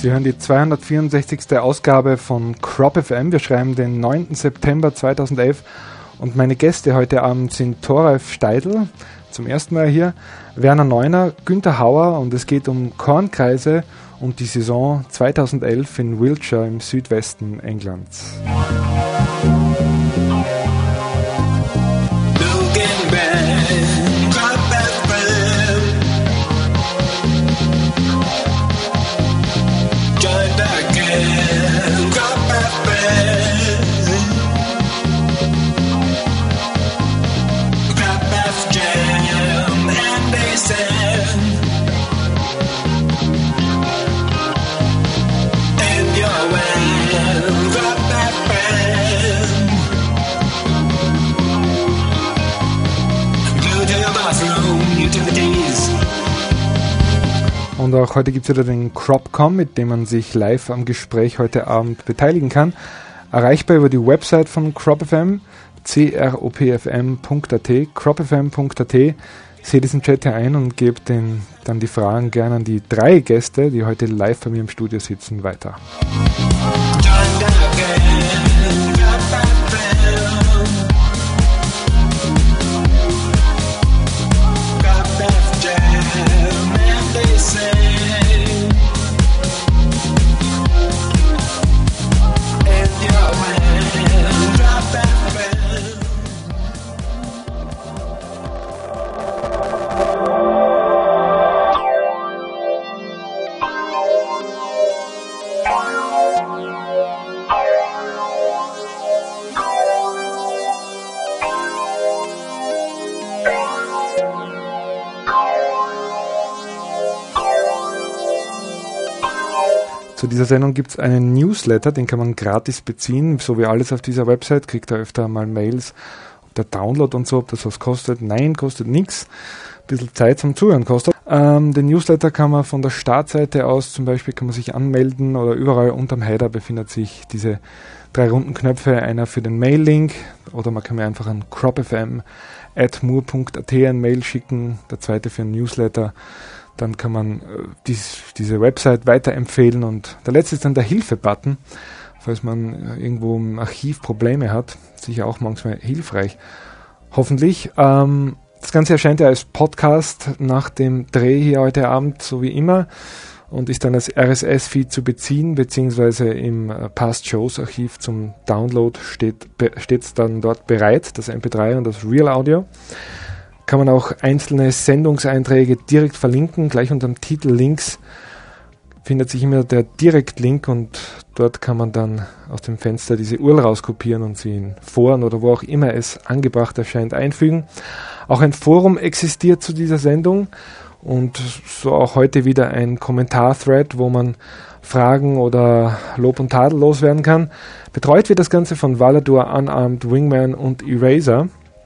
Sie hören die 264. Ausgabe von Crop FM. Wir schreiben den 9. September 2011 und meine Gäste heute Abend sind Thoralf Steidl, zum ersten Mal hier, Werner Neuner, Günther Hauer und es geht um Kornkreise und die Saison 2011 in Wiltshire im Südwesten Englands. Und auch heute gibt es wieder den Cropcom, mit dem man sich live am Gespräch heute Abend beteiligen kann. Erreichbar über die Website von CropFM, cropfm.at, cropfm.at. Seht diesen Chat hier ein und gebt dann die Fragen gerne an die 3 Gäste, die heute live bei mir im Studio sitzen, weiter. Zu dieser Sendung gibt es einen Newsletter, den kann man gratis beziehen, so wie alles auf dieser Website, kriegt da öfter mal Mails, ob der Download und so, ob das was kostet. Nein, kostet nichts. Ein bisschen Zeit zum Zuhören kostet. Den Newsletter kann man von der Startseite aus, zum Beispiel kann man sich anmelden oder überall unterm Header befindet sich diese 3 runden Knöpfe, einer für den Mail-Link oder man kann mir einfach an cropfm@moore.at ein Mail schicken, der zweite für einen Newsletter. Dann kann man diese Website weiterempfehlen und der letzte ist dann der Hilfe-Button, falls man irgendwo im Archiv Probleme hat. Sicher auch manchmal hilfreich. Hoffentlich. Das Ganze erscheint ja als Podcast nach dem Dreh hier heute Abend, so wie immer, und ist dann als RSS-Feed zu beziehen, beziehungsweise im Past-Shows-Archiv zum Download steht's dann dort bereit, das MP3 und das Real Audio. Kann man auch einzelne Sendungseinträge direkt verlinken. Gleich unter dem Titel links findet sich immer der Direktlink und dort kann man dann aus dem Fenster diese URL rauskopieren und sie in Foren oder wo auch immer es angebracht erscheint einfügen. Auch ein Forum existiert zu dieser Sendung und so auch heute wieder ein Kommentar-Thread, wo man Fragen oder Lob und Tadel loswerden kann. Betreut wird das Ganze von Valadur, Unarmed Wingman und Eraser.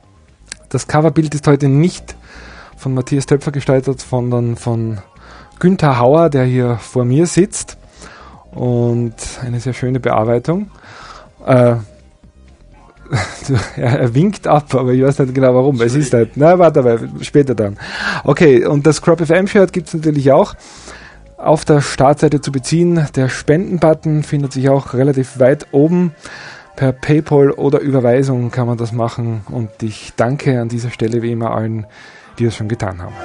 Das Coverbild ist heute nicht von Matthias Töpfer gestaltet, sondern von Günther Hauer, der hier vor mir sitzt. Und eine sehr schöne Bearbeitung. Er winkt ab, aber ich weiß nicht genau warum. Es ist halt, warte, später dann. Okay, und das Crop FM Shirt gibt es natürlich auch auf der Startseite zu beziehen. Der Spenden-Button findet sich auch relativ weit oben. Per PayPal oder Überweisung kann man das machen und ich danke an dieser Stelle wie immer allen, die das schon getan haben.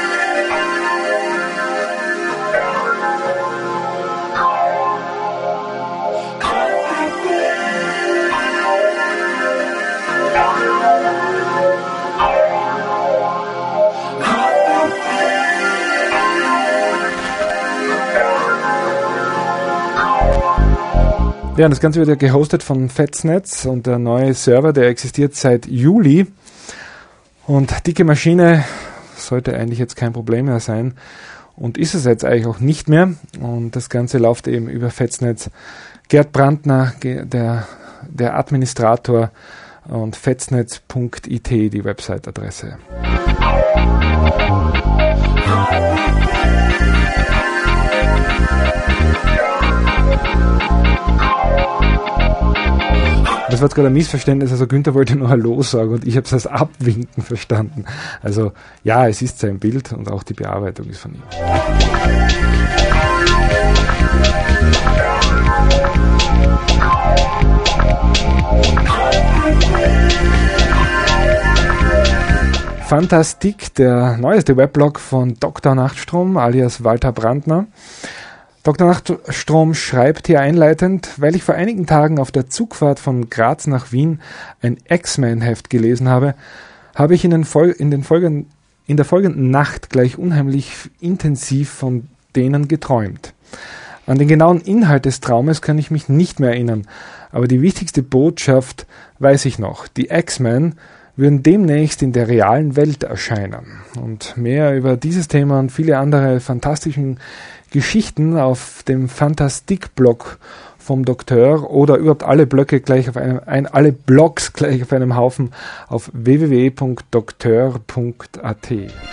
Ja, das Ganze wird ja gehostet von Fetsnetz und der neue Server, der existiert seit Juli. Und dicke Maschine sollte eigentlich jetzt kein Problem mehr sein und ist es jetzt eigentlich auch nicht mehr. Und das Ganze läuft eben über Fetsnetz. Gerd Brandner, der Administrator, und fetsnetz.it, die Website-Adresse. Das war jetzt gerade ein Missverständnis, also Günther wollte nur Hallo sagen und ich habe es als Abwinken verstanden. Also ja, es ist sein Bild und auch die Bearbeitung ist von ihm. Fantastik, der neueste Weblog von Dr. Nachtstrom alias Walter Brandner. Dr. Nachtstrom schreibt hier einleitend: Weil ich vor einigen Tagen auf der Zugfahrt von Graz nach Wien ein X-Men-Heft gelesen habe, habe ich in der folgenden Nacht gleich unheimlich intensiv von denen geträumt. An den genauen Inhalt des Traumes kann ich mich nicht mehr erinnern, aber die wichtigste Botschaft weiß ich noch. Die X-Men würden demnächst in der realen Welt erscheinen. Und mehr über dieses Thema und viele andere fantastischen Geschichten auf dem Fantastik-Blog vom Doktor oder überhaupt alle Blogs gleich auf einem Haufen auf www.doktor.at.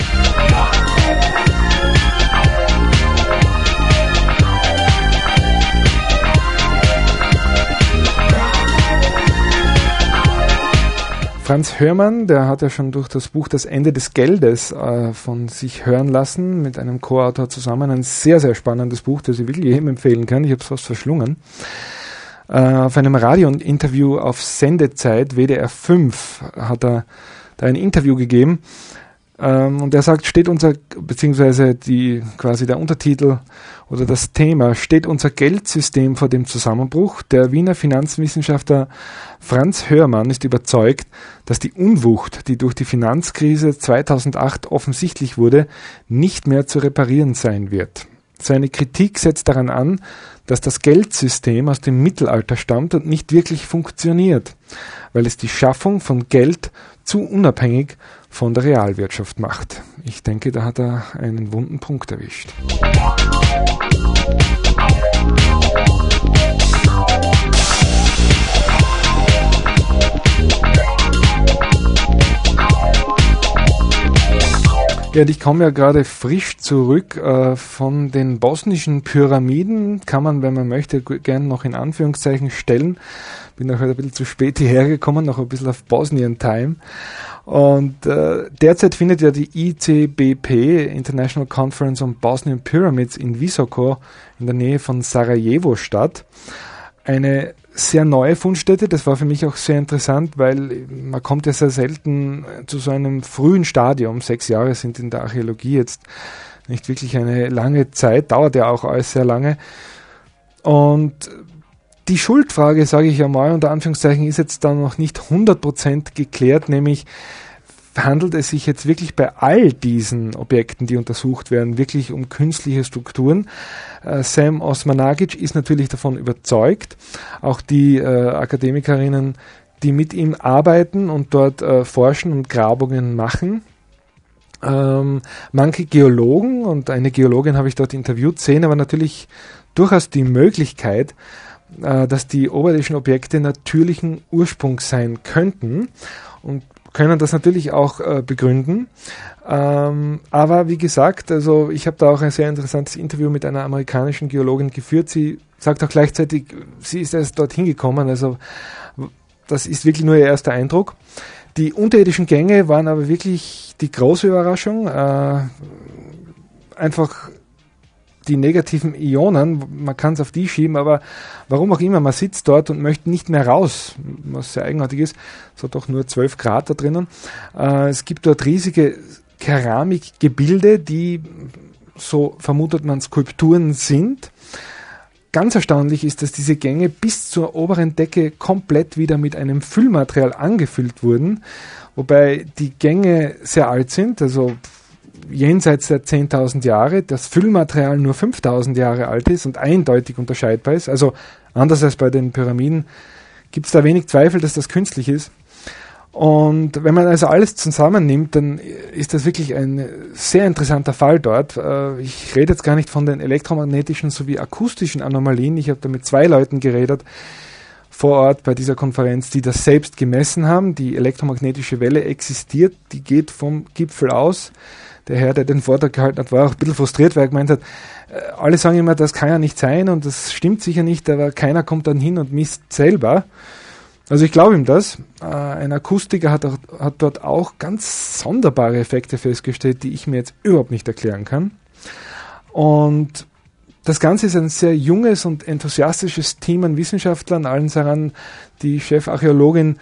Franz Hörmann, der hat ja schon durch das Buch Das Ende des Geldes von sich hören lassen, mit einem Co-Autor zusammen. Ein sehr, sehr spannendes Buch, das ich wirklich jedem empfehlen kann. Ich habe es fast verschlungen. Auf einem Radiointerview auf Sendezeit, WDR 5, hat er da ein Interview gegeben. Und er sagt, beziehungsweise der Untertitel oder das Thema, steht unser Geldsystem vor dem Zusammenbruch? Der Wiener Finanzwissenschaftler Franz Hörmann ist überzeugt, dass die Unwucht, die durch die Finanzkrise 2008 offensichtlich wurde, nicht mehr zu reparieren sein wird. Seine Kritik setzt daran an, dass das Geldsystem aus dem Mittelalter stammt und nicht wirklich funktioniert, weil es die Schaffung von Geld zu unabhängig von der Realwirtschaft macht. Ich denke, da hat er einen wunden Punkt erwischt. Ja, ich komme ja gerade frisch zurück von den bosnischen Pyramiden. Kann man, wenn man möchte, gerne noch in Anführungszeichen stellen. Bin auch heute ein bisschen zu spät hierher gekommen, noch ein bisschen auf Bosnien-Time. Und derzeit findet ja die ICBP, International Conference on Bosnian Pyramids, in Visoko in der Nähe von Sarajevo statt. Eine sehr neue Fundstätte, das war für mich auch sehr interessant, weil man kommt ja sehr selten zu so einem frühen Stadium. 6 Jahre sind in der Archäologie jetzt nicht wirklich eine lange Zeit, dauert ja auch alles sehr lange. Und die Schuldfrage, sage ich ja mal, unter Anführungszeichen, ist jetzt dann noch nicht 100% geklärt, nämlich handelt es sich jetzt wirklich bei all diesen Objekten, die untersucht werden, wirklich um künstliche Strukturen. Sam Osmanagic ist natürlich davon überzeugt. Auch die Akademikerinnen, die mit ihm arbeiten und dort forschen und Grabungen machen. Manche Geologen, und eine Geologin habe ich dort interviewt, sehen aber natürlich durchaus die Möglichkeit, dass die oberirdischen Objekte natürlichen Ursprungs sein könnten und können das natürlich auch begründen. Aber wie gesagt, also ich habe da auch ein sehr interessantes Interview mit einer amerikanischen Geologin geführt. Sie sagt auch gleichzeitig, sie ist erst dorthin gekommen, also das ist wirklich nur ihr erster Eindruck. Die unterirdischen Gänge waren aber wirklich die große Überraschung. Einfach die negativen Ionen, man kann es auf die schieben, aber warum auch immer, man sitzt dort und möchte nicht mehr raus, was sehr eigenartig ist. Es hat doch nur 12 Grad da drinnen. Es gibt dort riesige Keramikgebilde, die, so vermutet man, Skulpturen sind. Ganz erstaunlich ist, dass diese Gänge bis zur oberen Decke komplett wieder mit einem Füllmaterial angefüllt wurden, wobei die Gänge sehr alt sind, also jenseits der 10.000 Jahre, das Füllmaterial nur 5.000 Jahre alt ist und eindeutig unterscheidbar ist. Also anders als bei den Pyramiden gibt es da wenig Zweifel, dass das künstlich ist. Und wenn man also alles zusammennimmt, dann ist das wirklich ein sehr interessanter Fall dort. Ich rede jetzt gar nicht von den elektromagnetischen sowie akustischen Anomalien. Ich habe da mit 2 Leuten geredet vor Ort bei dieser Konferenz, die das selbst gemessen haben. Die elektromagnetische Welle existiert, die geht vom Gipfel aus. Der Herr, der den Vortrag gehalten hat, war auch ein bisschen frustriert, weil er gemeint hat, alle sagen immer, das kann ja nicht sein und das stimmt sicher nicht, aber keiner kommt dann hin und misst selber. Also ich glaube ihm das. Ein Akustiker hat dort auch ganz sonderbare Effekte festgestellt, die ich mir jetzt überhaupt nicht erklären kann. Und das Ganze ist ein sehr junges und enthusiastisches Team an Wissenschaftlern, allen voran die Chefarchäologin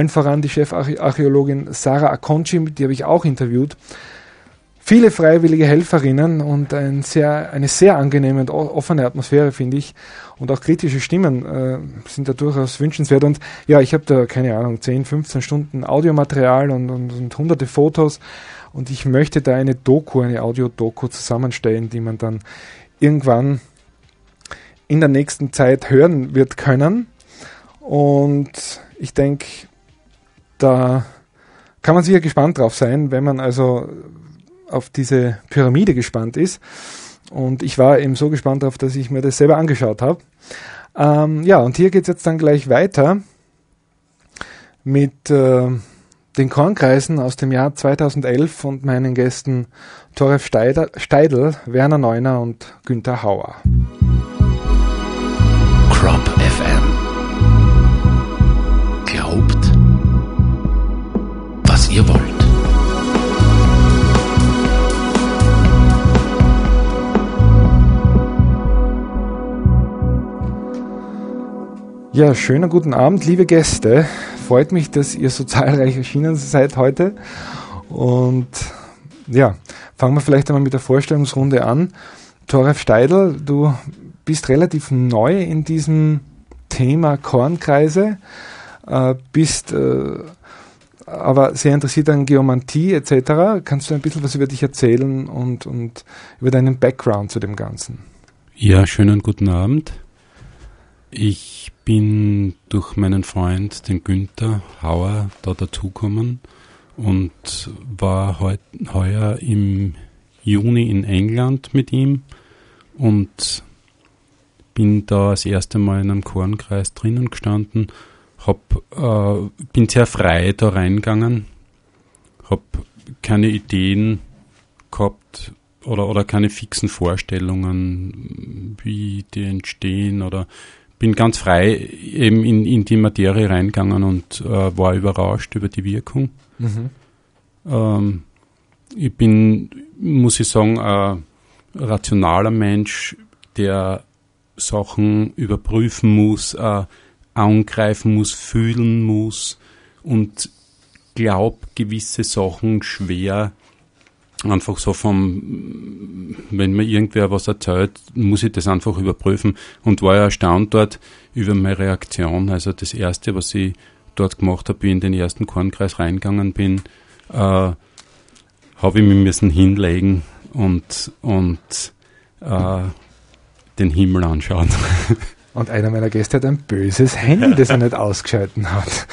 Sarah Akonci, die habe ich auch interviewt. Viele freiwillige Helferinnen und eine sehr angenehme und offene Atmosphäre, finde ich. Und auch kritische Stimmen sind da durchaus wünschenswert. Und ja, ich habe da, keine Ahnung, 10, 15 Stunden Audiomaterial und hunderte Fotos. Und ich möchte da eine Audio-Doku zusammenstellen, die man dann irgendwann in der nächsten Zeit hören wird können. Und ich denke, da kann man sicher gespannt drauf sein, wenn man also auf diese Pyramide gespannt ist. Und ich war eben so gespannt drauf, dass ich mir das selber angeschaut habe. Und hier geht es jetzt dann gleich weiter mit den Kornkreisen aus dem Jahr 2011 und meinen Gästen Toref Steidl, Werner Neuner und Günther Hauer. Crop FM. Glaubt, was ihr wollt. Ja, schönen guten Abend, liebe Gäste. Freut mich, dass ihr so zahlreich erschienen seid heute. Und ja, fangen wir vielleicht einmal mit der Vorstellungsrunde an. Toref Steidl, du bist relativ neu in diesem Thema Kornkreise, bist aber sehr interessiert an Geomantie etc. Kannst du ein bisschen was über dich erzählen und über deinen Background zu dem Ganzen? Ja, schönen guten Abend. Ich bin durch meinen Freund, den Günther Hauer, da dazugekommen und war heuer im Juni in England mit ihm und bin da das erste Mal in einem Kornkreis drinnen gestanden, bin sehr frei da reingegangen, habe keine Ideen gehabt oder keine fixen Vorstellungen, wie die entstehen, oder bin ganz frei eben in die Materie reingegangen und war überrascht über die Wirkung. Mhm. Ich bin, muss ich sagen, ein rationaler Mensch, der Sachen überprüfen muss, angreifen muss, fühlen muss und glaubt gewisse Sachen schwer. Einfach so wenn mir irgendwer was erzählt, muss ich das einfach überprüfen und war ja erstaunt dort über meine Reaktion. Also das Erste, was ich dort gemacht habe, wie ich in den ersten Kornkreis reingegangen bin, habe ich mich müssen hinlegen und den Himmel anschauen. Und einer meiner Gäste hat ein böses Handy, das er nicht ausgeschalten hat.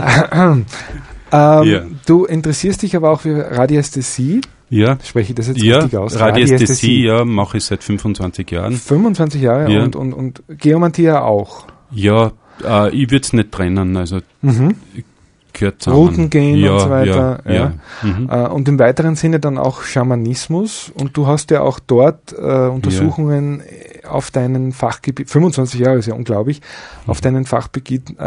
Ja. Du interessierst dich aber auch für Radiästhesie. Ja. Spreche ich das jetzt richtig aus? Radiästhesie, ja, mache ich seit 25 Jahren. 25 Jahre, ja. Und Geomantie ja auch. Ja, ich würde es nicht trennen, also gehört zusammen. Routen gehen und so weiter. Ja. Und im weiteren Sinne dann auch Schamanismus. Und du hast ja auch dort Untersuchungen auf deinen Fachgebieten, 25 Jahre ist ja unglaublich, auf deinen Fachgebieten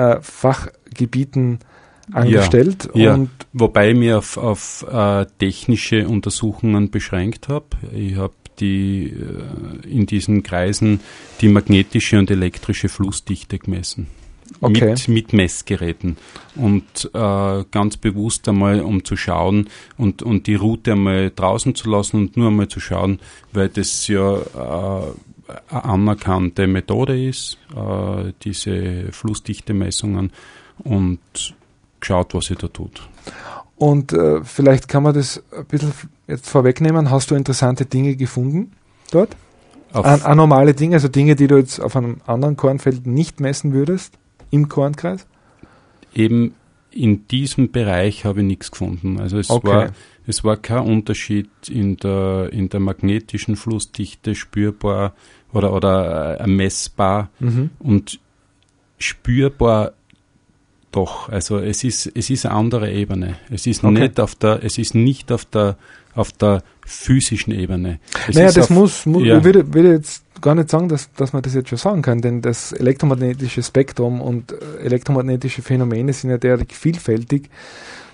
angestellt. Ja, und wobei ich mich auf technische Untersuchungen beschränkt habe. Ich habe in diesen Kreisen die magnetische und elektrische Flussdichte gemessen. Okay. Mit Messgeräten. Und ganz bewusst einmal, um zu schauen und die Route einmal draußen zu lassen und nur einmal zu schauen, weil das ja eine anerkannte Methode ist, diese Flussdichte-Messungen, und geschaut, was sie da tut. Und vielleicht kann man das ein bisschen jetzt vorwegnehmen. Hast du interessante Dinge gefunden dort? Anormale Dinge, also Dinge, die du jetzt auf einem anderen Kornfeld nicht messen würdest im Kornkreis? Eben in diesem Bereich habe ich nichts gefunden. Also es war kein Unterschied in der magnetischen Flussdichte spürbar oder messbar und spürbar. Doch, also es ist eine andere Ebene. Es ist nicht auf der physischen Ebene. Ich würde jetzt gar nicht sagen, dass man das jetzt schon sagen kann, denn das elektromagnetische Spektrum und elektromagnetische Phänomene sind ja derartig vielfältig,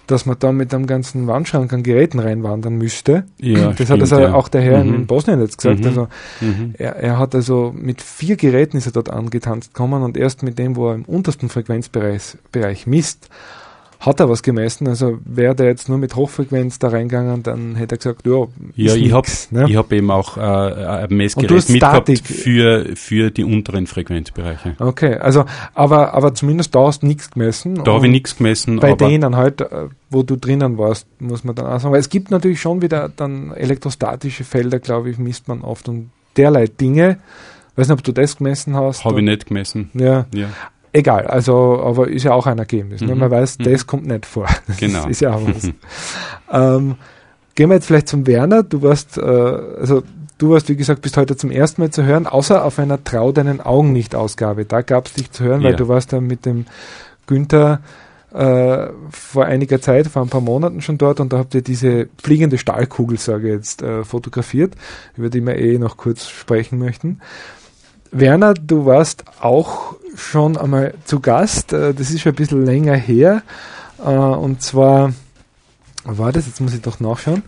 dass man da mit einem ganzen Wandschrank an Geräten reinwandern müsste. Ja, das stimmt, hat also ja. auch der Herr in Bosnien jetzt gesagt. Also Mhm. er hat also mit 4 Geräten ist er dort angetanzt gekommen und erst mit dem, wo er im untersten Frequenzbereich misst, hat er was gemessen. Also wäre der jetzt nur mit Hochfrequenz da reingegangen, dann hätte er gesagt, Ja, ist ich nix, ne? hab eben auch ein Und du Messgerät hast mitgehabt Statik. für die unteren Frequenzbereiche. Okay, also aber zumindest da hast du nichts gemessen. Da habe ich Und nichts gemessen, bei aber denen halt, wo du drinnen warst, muss man dann auch sagen. Weil es gibt natürlich schon wieder dann elektrostatische Felder, glaube ich, misst man oft und derlei Dinge. Weiß nicht, ob du das gemessen hast. habe ich nicht gemessen. Ja, Ja, egal. Also, aber ist ja auch ein Ergebnis. Ne? Man weiß, das kommt nicht vor. Das genau. ist ja auch was. Gehen wir jetzt vielleicht zum Werner. Du warst, wie gesagt, bist heute zum ersten Mal zu hören, außer auf einer Trau deinen Augen nicht Ausgabe. Da gab es dich zu hören, weil Ja. du warst dann mit dem Günther vor einiger Zeit, vor ein paar Monaten schon dort und da habt ihr diese fliegende Stahlkugel, sage ich jetzt, fotografiert, über die wir noch kurz sprechen möchten. Werner, du warst auch schon einmal zu Gast, das ist schon ein bisschen länger her, und zwar, war das, jetzt muss ich doch nachschauen,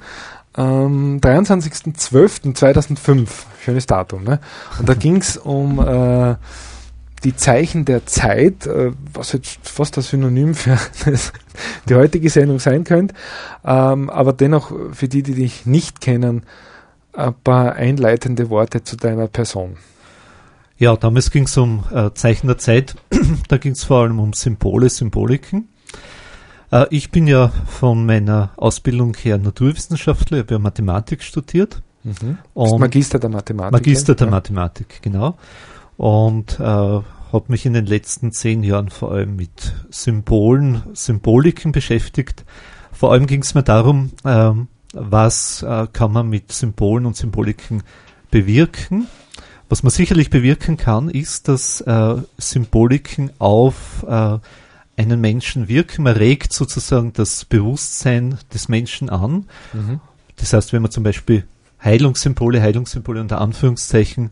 23.12.2005, schönes Datum, ne? Und da ging es um die Zeichen der Zeit, was jetzt fast das Synonym für die heutige Sendung sein könnte, aber dennoch für die dich nicht kennen, ein paar einleitende Worte zu deiner Person. Ja, damals ging es um Zeichen der Zeit. Da ging es vor allem um Symbole, Symboliken. Ich bin ja von meiner Ausbildung her Naturwissenschaftler, ich habe ja Mathematik studiert. Und Magister der Mathematik. Magister der ja. Mathematik, genau. Und habe mich in den letzten 10 Jahren vor allem mit Symbolen, Symboliken beschäftigt. Vor allem ging es mir darum, was kann man mit Symbolen und Symboliken bewirken. Was man sicherlich bewirken kann, ist, dass Symboliken auf einen Menschen wirken. Man regt sozusagen das Bewusstsein des Menschen an. Das heißt, wenn man zum Beispiel Heilungssymbole unter Anführungszeichen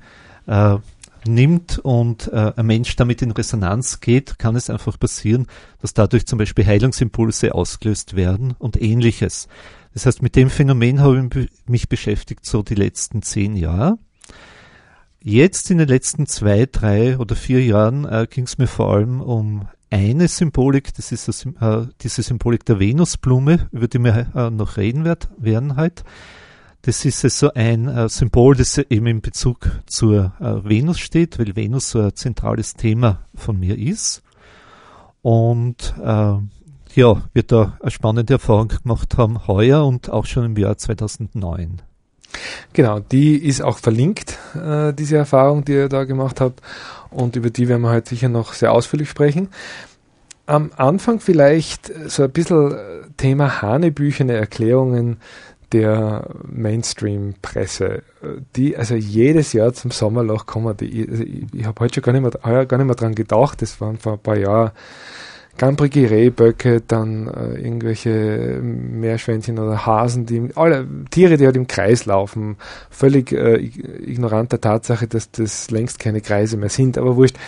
nimmt und ein Mensch damit in Resonanz geht, kann es einfach passieren, dass dadurch zum Beispiel Heilungsimpulse ausgelöst werden und Ähnliches. Das heißt, mit dem Phänomen habe ich mich beschäftigt so die letzten 10 Jahre. Jetzt in den letzten 2, 3 oder 4 Jahren ging es mir vor allem um eine Symbolik, das ist diese Symbolik der Venusblume, über die wir noch reden werden heute. Das ist so ein Symbol, das eben in Bezug zur Venus steht, weil Venus so ein zentrales Thema von mir ist. Und wir da eine spannende Erfahrung gemacht haben heuer und auch schon im Jahr 2009. Genau, die ist auch verlinkt, diese Erfahrung, die ihr da gemacht habt, und über die werden wir heute sicher noch sehr ausführlich sprechen. Am Anfang vielleicht so ein bisschen Thema hanebüchene Erklärungen der Mainstream-Presse, die also jedes Jahr zum Sommerloch kommen. Ich habe heute schon gar nicht mehr dran gedacht, das waren vor ein paar Jahren gambrige Rehböcke, dann irgendwelche Meerschweinchen oder Hasen, alle Tiere, die halt im Kreis laufen, völlig ignorant der Tatsache, dass das längst keine Kreise mehr sind, aber wurscht.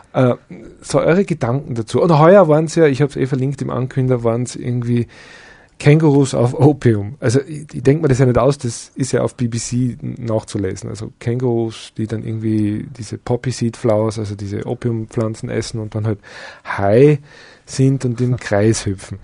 So eure Gedanken dazu. Und heuer waren es ja, ich habe es verlinkt im Ankünder, waren es irgendwie Kängurus auf Opium. Also ich denke mir das ja nicht aus, das ist ja auf BBC nachzulesen. Also Kängurus, die dann irgendwie diese Poppy Seed Flowers, also diese Opiumpflanzen essen und dann halt high sind und im Kreis hüpfen.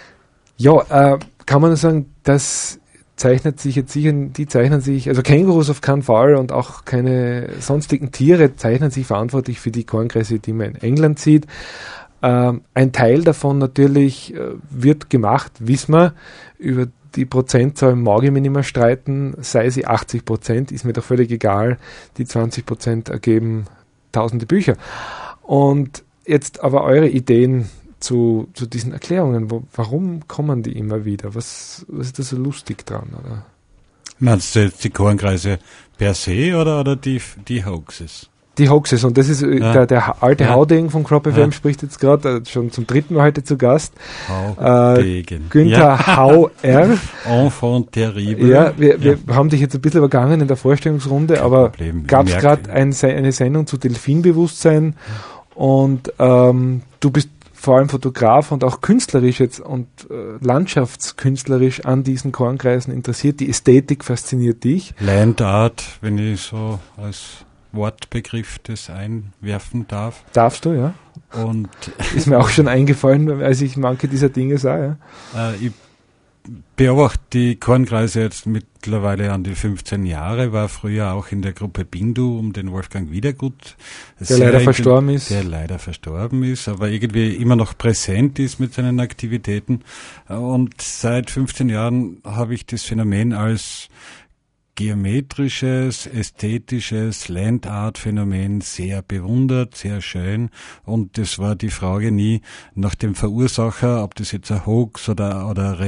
Ja, kann man nur sagen, das zeichnet sich jetzt sicher, also Kängurus auf keinen Fall und auch keine sonstigen Tiere zeichnen sich verantwortlich für die Kornkreise, die man in England sieht. Ein Teil davon natürlich wird gemacht, wissen wir, über die Prozentzahl mag ich mich nicht mehr streiten, sei sie 80%, ist mir doch völlig egal, die 20% ergeben tausende Bücher. Und jetzt aber eure Ideen zu diesen Erklärungen, warum kommen die immer wieder? Was ist da so lustig dran? Oder? Meinst du jetzt die Kornkreise per se oder die Hoaxes? Die Hoaxes, und das ist der alte Haudegen von Crop FM spricht jetzt gerade, schon zum 3. Mal heute zu Gast. Haudegen. Günther Hauer. Enfant terrible. Ja, wir haben dich jetzt ein bisschen übergangen in der Vorstellungsrunde, Kein aber Problem. gab es gerade eine Sendung zu Delfinbewusstsein und du bist vor allem Fotograf und auch künstlerisch jetzt und landschaftskünstlerisch an diesen Kornkreisen interessiert? Die Ästhetik fasziniert dich? Land Art, wenn ich so als Wortbegriff das einwerfen darf. Darfst du, ja. Und ist mir auch schon eingefallen, als ich manche dieser Dinge sah. Ja. Ich beobachte die Kornkreise jetzt mittlerweile an die 15 Jahre, war früher auch in der Gruppe Bindu um den Wolfgang Wiedergut. Der leider verstorben ist. Der leider verstorben ist, aber irgendwie immer noch präsent ist mit seinen Aktivitäten. Und seit 15 Jahren habe ich das Phänomen als geometrisches, ästhetisches Land-Art-Phänomen sehr bewundert, sehr schön. Und das war die Frage nie nach dem Verursacher, ob das jetzt ein Hoax oder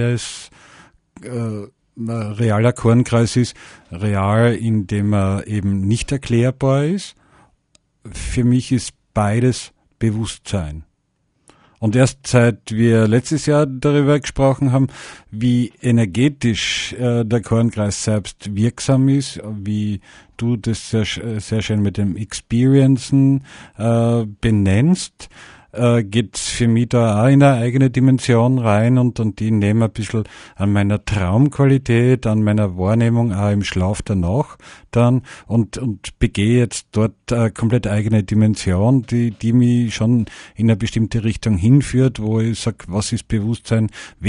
realer Kornkreis ist. Real, indem er eben nicht erklärbar ist. Für mich ist beides Bewusstsein. Und erst seit wir letztes Jahr darüber gesprochen haben, wie energetisch der Kornkreis selbst wirksam ist, wie du das sehr schön mit dem Experiencen benennst, geht's für mich da auch in eine eigene Dimension rein und die nehmen ein bisschen an meiner Traumqualität, an meiner Wahrnehmung auch im Schlaf danach dann und begehe jetzt dort eine komplett eigene Dimension, die mich schon in eine bestimmte Richtung hinführt, wo ich sage, was ist Bewusstsein,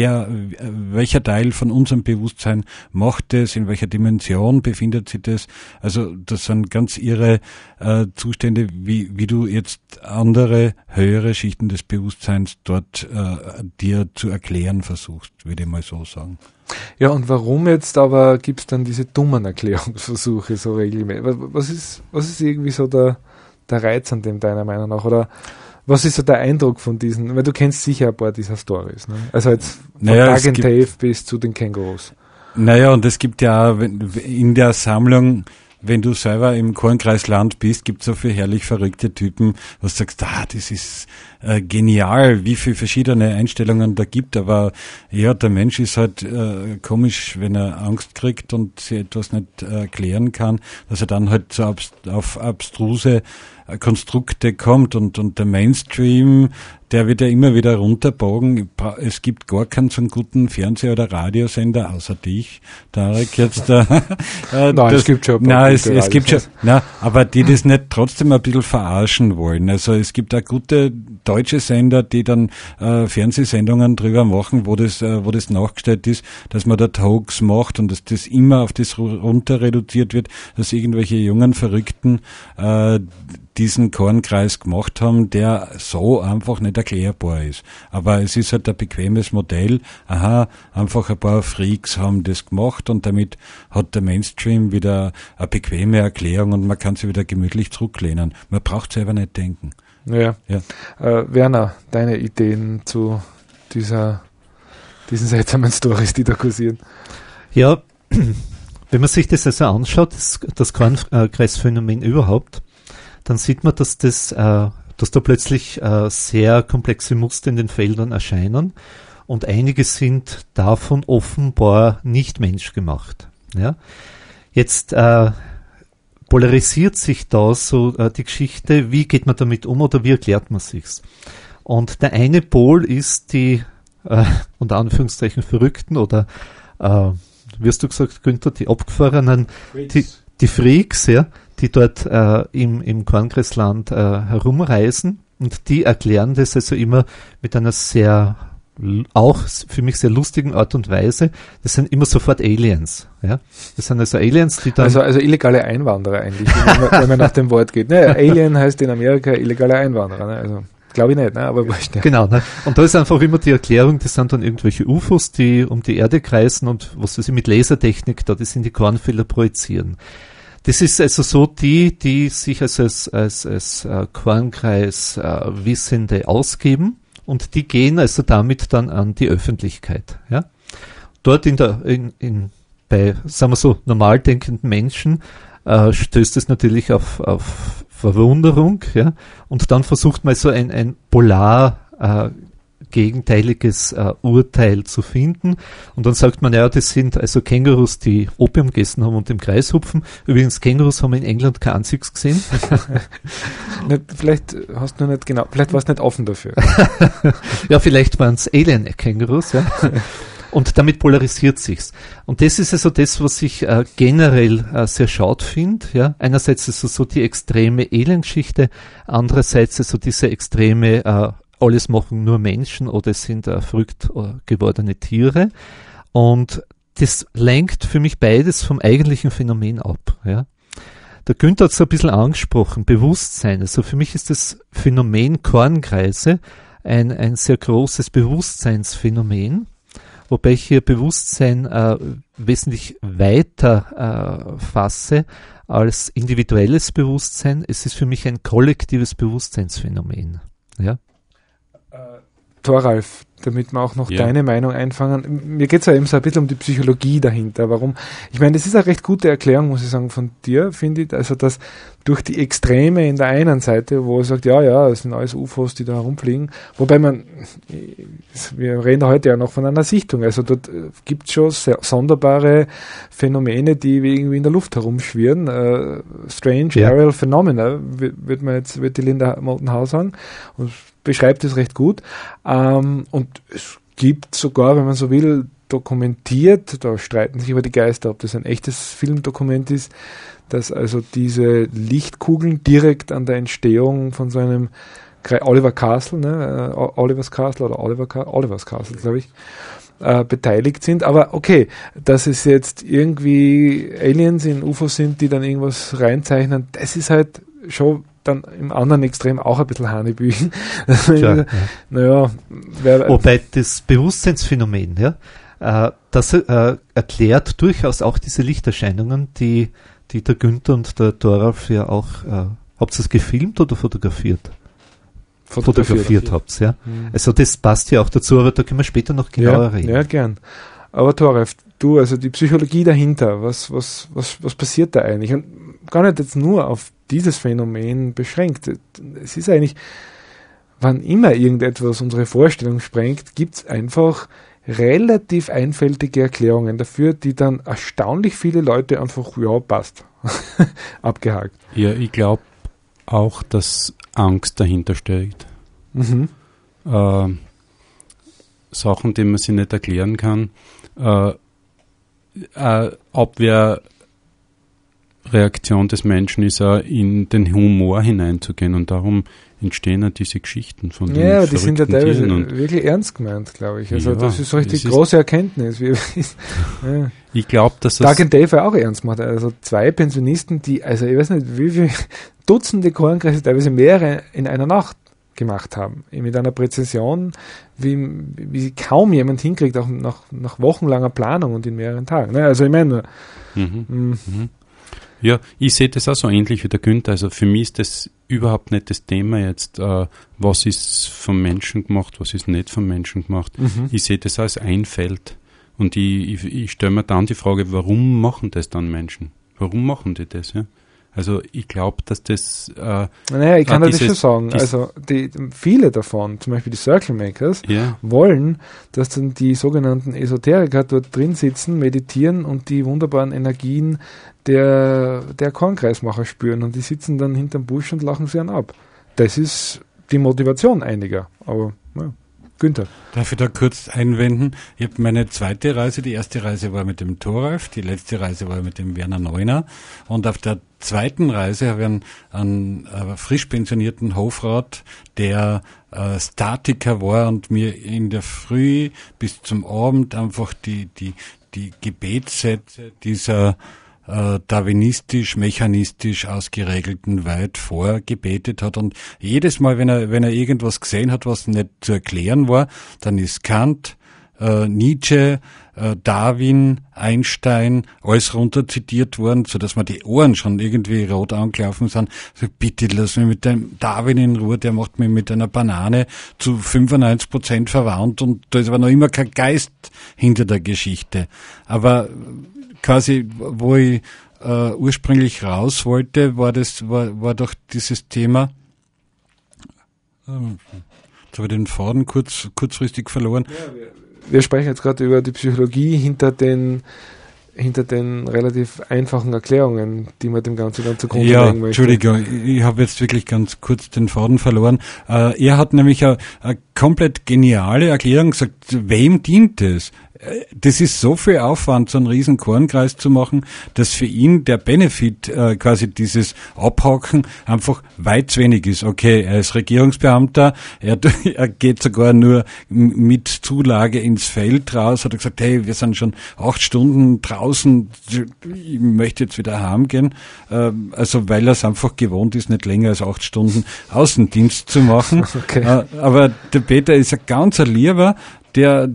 welcher Teil von unserem Bewusstsein macht es, in welcher Dimension befindet sich das, also das sind ganz irre Zustände, wie du jetzt andere höhere Schichten des Bewusstseins dort dir zu erklären versuchst, würde ich mal so sagen. Ja, und warum jetzt aber gibt es dann diese dummen Erklärungsversuche so regelmäßig? Was ist irgendwie so der Reiz an dem deiner Meinung nach? Oder was ist so der Eindruck von diesen, weil du kennst sicher ein paar dieser Stories, ne? Also jetzt von Plug and Tape bis zu den Kängurus. Naja, und es gibt ja auch in der Sammlung, wenn du selber im Kornkreisland bist, gibt es so viele herrlich verrückte Typen, wo du sagst, das ist genial, wie viele verschiedene Einstellungen da gibt, aber ja, der Mensch ist halt komisch, wenn er Angst kriegt und sich etwas nicht erklären kann, dass er dann halt so auf abstruse Konstrukte kommt und der Mainstream, der wird ja immer wieder runterbogen. Es gibt gar keinen so einen guten Fernseh- oder Radiosender, außer dich, Tarek, jetzt. Nein, es gibt schon ein paar es gibt schon, aber die das nicht trotzdem ein bisschen verarschen wollen. Also es gibt auch gute deutsche Sender, die dann Fernsehsendungen drüber machen, wo das nachgestellt ist, dass man dort Hoax macht und dass das immer auf das runter reduziert wird, dass irgendwelche jungen Verrückten diesen Kornkreis gemacht haben, der so einfach nicht erklärbar ist. Aber es ist halt ein bequemes Modell. Einfach ein paar Freaks haben das gemacht und damit hat der Mainstream wieder eine bequeme Erklärung und man kann sich wieder gemütlich zurücklehnen. Man braucht selber nicht denken. Ja. Werner, deine Ideen zu diesen seltsamen Storys, die da kursieren? Ja, wenn man sich das also anschaut, das Kornkreisphänomen überhaupt, dann sieht man, dass da plötzlich sehr komplexe Muster in den Feldern erscheinen und einige sind davon offenbar nicht menschgemacht. Ja? Jetzt polarisiert sich da so die Wie geht man damit um oder wie erklärt man sich's? Und der eine Pol ist die unter Anführungszeichen Verrückten oder wie hast du gesagt, Günther, die Abgefahrenen, die Freaks, ja, die dort im Kornkreisland herumreisen und die erklären das also immer mit einer sehr, auch für mich sehr lustigen Art und Weise. Das sind immer sofort Aliens. Ja? Das sind also Aliens, die dann... Also illegale Einwanderer eigentlich, wenn man nach dem Wort geht. Ne? Alien heißt in Amerika illegale Einwanderer. Ne? Also glaube ich nicht, ne? Aber wurscht. Ja. Genau, ne? Und da ist einfach immer die Erklärung, das sind dann irgendwelche UFOs, die um die Erde kreisen und was weiß ich, mit Lasertechnik da das in die Kornfelder projizieren. Das ist also so die sich als Kornkreis Wissende ausgeben und die gehen also damit dann an die Öffentlichkeit. Ja? Dort bei, sagen wir so, normal denkenden Menschen stößt es natürlich auf Verwunderung, ja, und dann versucht man so ein Polar gegenteiliges Urteil zu finden. Und dann sagt man, ja, das sind also Kängurus, die Opium gegessen haben und im Kreis hupfen. Übrigens, Kängurus haben wir in England kein einziges gesehen. Vielleicht hast du nicht genau, vielleicht warst du nicht offen dafür. Ja, vielleicht waren es Alien-Kängurus, ja. Und damit polarisiert sich's. Und das ist also das, was ich generell sehr schade finde. Ja? Einerseits ist es so die extreme Elendgeschichte, andererseits ist so diese extreme alles machen nur Menschen oder es sind verrückt gewordene Tiere. Und das lenkt für mich beides vom eigentlichen Phänomen ab. Ja? Der Günther hat es ein bisschen angesprochen, Bewusstsein. Also für mich ist das Phänomen Kornkreise ein sehr großes Bewusstseinsphänomen. Wobei ich hier Bewusstsein wesentlich weiter fasse als individuelles Bewusstsein. Es ist für mich ein kollektives Bewusstseinsphänomen. Ja? Thoralf, damit wir auch noch deine Meinung einfangen. Mir geht es ja eben so ein bisschen um die Psychologie dahinter. Warum? Ich meine, das ist eine recht gute Erklärung, muss ich sagen, von dir, finde ich. Also, dass durch die Extreme in der einen Seite, wo er sagt, ja, es sind alles UFOs, die da herumfliegen, wobei wir reden heute ja noch von einer Sichtung. Also, dort gibt es schon sehr sonderbare Phänomene, die irgendwie in der Luft herumschwirren. Strange Aerial Phenomena, wird die Linda Motenhau sagen. Und beschreibt es recht gut. Und es gibt sogar, wenn man so will, dokumentiert, da streiten sich aber die Geister, ob das ein echtes Filmdokument ist, dass also diese Lichtkugeln direkt an der Entstehung von so einem Oliver Castle, Olivers Castle, glaube ich, beteiligt sind. Aber okay, dass es jetzt irgendwie Aliens in UFOs sind, die dann irgendwas reinzeichnen, das ist halt schon dann im anderen Extrem auch ein bisschen Hanebüchen. Wobei das Bewusstseinsphänomen, das erklärt durchaus auch diese Lichterscheinungen, die der Günther und der Thoralf ja auch, habt ihr es gefilmt oder fotografiert? Fotografiert habt ihr, ja. Also das passt ja auch dazu, aber da können wir später noch genauer reden. Ja, gern. Aber Thoralf, du, also die Psychologie dahinter, was passiert da eigentlich? Und gar nicht jetzt nur auf dieses Phänomen beschränkt. Es ist eigentlich, wann immer irgendetwas unsere Vorstellung sprengt, gibt es einfach relativ einfältige Erklärungen dafür, die dann erstaunlich viele Leute einfach, ja, passt, abgehakt. Ja, ich glaube auch, dass Angst dahinter steckt. Sachen, die man sich nicht erklären kann. Abwehrreaktion des Menschen ist auch in den Humor hineinzugehen und darum entstehen ja diese Geschichten von den ja, die sind ja teilweise Tieren wirklich ernst gemeint, glaube ich. Also das ist so richtig große Erkenntnis. Ich glaube, dass das... Doug and Dave auch ernst gemacht. Also 2 Pensionisten, die, also ich weiß nicht, wie viele Dutzende Kornkreise, teilweise mehrere in einer Nacht gemacht haben. Mit einer Präzision, wie kaum jemand hinkriegt, auch nach wochenlanger Planung und in mehreren Tagen. Also ich meine... Ja, ich sehe das auch so ähnlich wie der Günther. Also für mich ist das überhaupt nicht das Thema jetzt, was ist vom Menschen gemacht, was ist nicht vom Menschen gemacht. Ich sehe das als ein Feld. Und ich stelle mir dann die Frage, warum machen das dann Menschen? Warum machen die das? Ja? Also ich glaube, dass das... ich kann das schon sagen. Also viele davon, zum Beispiel die Circle Makers, wollen, dass dann die sogenannten Esoteriker dort drin sitzen, meditieren und die wunderbaren Energien der Kornkreismacher spüren. Und die sitzen dann hinterm Busch und lachen sie an ab. Das ist die Motivation einiger. Aber Günther. Darf ich da kurz einwenden? Ich habe meine zweite Reise, die erste Reise war mit dem Thoralf, die letzte Reise war mit dem Werner Neuner. Und auf der zweiten Reise habe ich einen frisch pensionierten Hofrat, der Statiker war und mir in der Früh bis zum Abend einfach die Gebetssätze dieser darwinistisch-mechanistisch ausgeregelten weit vorgebetet hat. Und jedes Mal, wenn er irgendwas gesehen hat, was nicht zu erklären war, dann ist Kant, Nietzsche, Darwin, Einstein, alles runter zitiert worden, so dass mir die Ohren schon irgendwie rot angelaufen sind. So, bitte lass mich mit dem Darwin in Ruhe, der macht mich mit einer Banane zu 95% verwandt und da ist aber noch immer kein Geist hinter der Geschichte. Aber quasi, wo ich ursprünglich raus wollte, war doch dieses Thema, Jetzt habe ich den Faden kurzfristig verloren. Ja, wir sprechen jetzt gerade über die Psychologie hinter den relativ einfachen Erklärungen, die man dem Ganzen dann zugrunde legen möchte. Entschuldigung, ich habe jetzt wirklich ganz kurz den Faden verloren. Er hat nämlich eine komplett geniale Erklärung gesagt, wem dient es? Das ist so viel Aufwand, so einen riesen Kornkreis zu machen, dass für ihn der Benefit, quasi dieses Abhaken, einfach weit zu wenig ist. Okay, er ist Regierungsbeamter, er geht sogar nur mit Zulage ins Feld raus, hat gesagt, hey, wir sind schon 8 Stunden draußen, ich möchte jetzt wieder heimgehen. Also weil er es einfach gewohnt ist, nicht länger als 8 Stunden Außendienst zu machen. Okay. Aber der Peter ist ein ganzer Lieber, der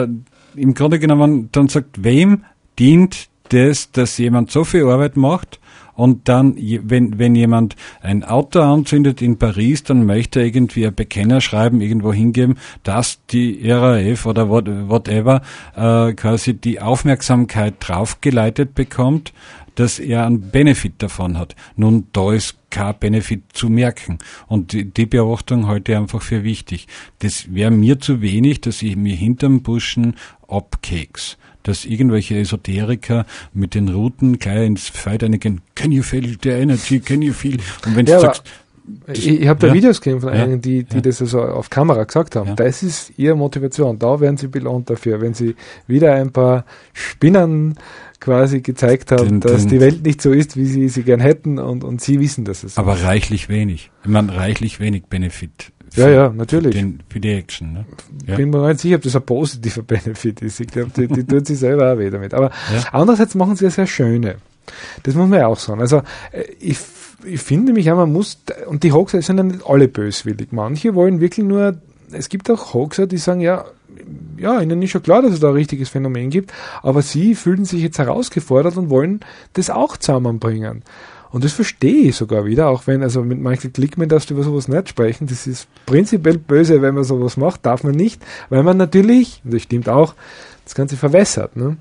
im Grunde genommen dann sagt, wem dient das, dass jemand so viel Arbeit macht und dann, wenn jemand ein Auto anzündet in Paris, dann möchte er irgendwie ein Bekennerschreiben irgendwo hingeben, dass die RAF oder whatever quasi die Aufmerksamkeit draufgeleitet bekommt, dass er einen Benefit davon hat. Nun, da ist kein Benefit zu merken. Und die Beobachtung halte ich einfach für wichtig. Das wäre mir zu wenig, dass ich mir hinterm Buschen abkeks. Dass irgendwelche Esoteriker mit den Routen gleich ins Feld einigen, can you feel the energy, can you feel? Und wenn du sagst, ich habe da Videos gesehen von einigen, die das also auf Kamera gesagt haben. Ja. Das ist ihre Motivation. Da werden sie belohnt dafür, wenn sie wieder ein paar Spinnern quasi gezeigt haben, dass die Welt nicht so ist, wie sie gern hätten und sie wissen, dass es so aber ist. Reichlich wenig. Ich meine, reichlich wenig Benefit. Ja, natürlich. Für die Action. Ne? Ja. Bin mir nicht sicher, ob das ein positiver Benefit ist. Ich glaube, die tut sich selber auch weh damit. Aber andererseits machen sie ja sehr schöne. Das muss man ja auch sagen. Also ich finde nämlich auch, man muss, und die Hoaxer sind ja nicht alle böswillig. Manche wollen wirklich nur, es gibt auch Hoaxer, die sagen, ja, ihnen ist schon klar, dass es da ein richtiges Phänomen gibt, aber sie fühlen sich jetzt herausgefordert und wollen das auch zusammenbringen. Und das verstehe ich sogar wieder, auch wenn, also mit Michael Glickman darfst du über sowas nicht sprechen, das ist prinzipiell böse, wenn man sowas macht, darf man nicht, weil man natürlich, und das stimmt auch, das Ganze verwässert, ne?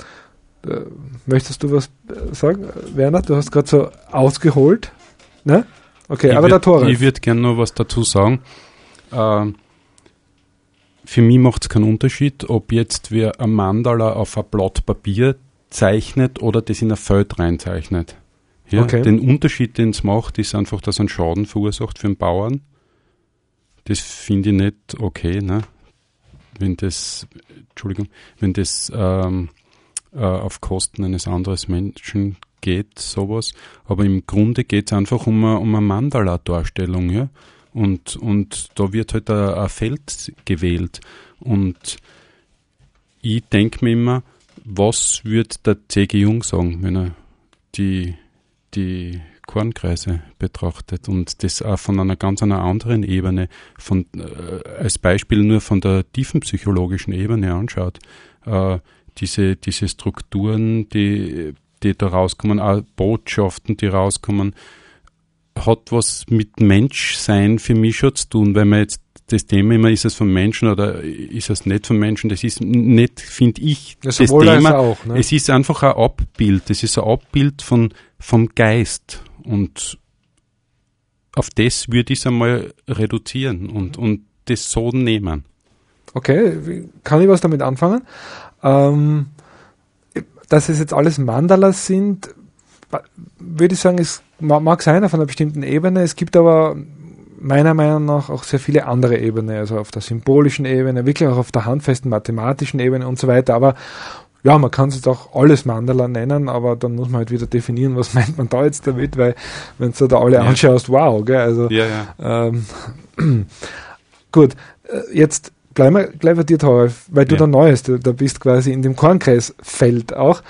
Möchtest du was sagen, Werner? Du hast gerade so ausgeholt, ne? Okay, aber der Torrent. Ich würde gerne noch was dazu sagen. Für mich macht es keinen Unterschied, ob jetzt wer ein Mandala auf ein Blatt Papier zeichnet oder das in ein Feld reinzeichnet. Ja, okay. Den Unterschied, den es macht, ist einfach, dass er einen Schaden verursacht für den Bauern. Das finde ich nicht okay, ne? Wenn das auf Kosten eines anderen Menschen geht, sowas. Aber im Grunde geht es einfach um eine Mandala-Darstellung, ja. Und da wird halt ein Feld gewählt. Und ich denke mir immer, was wird der C.G. Jung sagen, wenn er die Kornkreise betrachtet und das auch von einer ganz anderen Ebene, als Beispiel nur von der tiefenpsychologischen Ebene anschaut. Diese Strukturen, die da rauskommen, auch Botschaften, die rauskommen, hat was mit Menschsein für mich schon zu tun, weil man jetzt das Thema immer, ist es vom Menschen oder ist es nicht vom Menschen, das ist nicht, finde ich, das Thema. Auch, ne? Es ist einfach ein Abbild, das ist ein Abbild vom Geist und auf das würde ich es einmal reduzieren und das so nehmen. Okay, kann ich was damit anfangen? Dass es jetzt alles Mandalas sind, würde ich sagen, es mag sein auf einer bestimmten Ebene, es gibt aber meiner Meinung nach auch sehr viele andere Ebenen, also auf der symbolischen Ebene, wirklich auch auf der handfesten mathematischen Ebene und so weiter, aber ja, man kann es jetzt auch alles Mandala nennen, aber dann muss man halt wieder definieren, was meint man da jetzt damit, weil wenn du da alle anschaust, wow, gell, also gut, jetzt bleiben wir gleich bei dir, Toralf, weil du der Neueste, da bist quasi in dem Kornkreisfeld auch.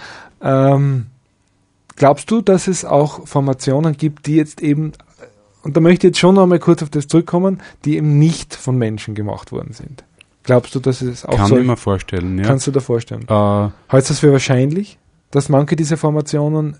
Glaubst du, dass es auch Formationen gibt, die jetzt eben, und da möchte ich jetzt schon noch mal kurz auf das zurückkommen, die eben nicht von Menschen gemacht worden sind? Glaubst du, dass es auch so? Kann ich mir vorstellen, ja. Kannst du dir vorstellen? Hältst du das für wahrscheinlich, dass manche dieser Formationen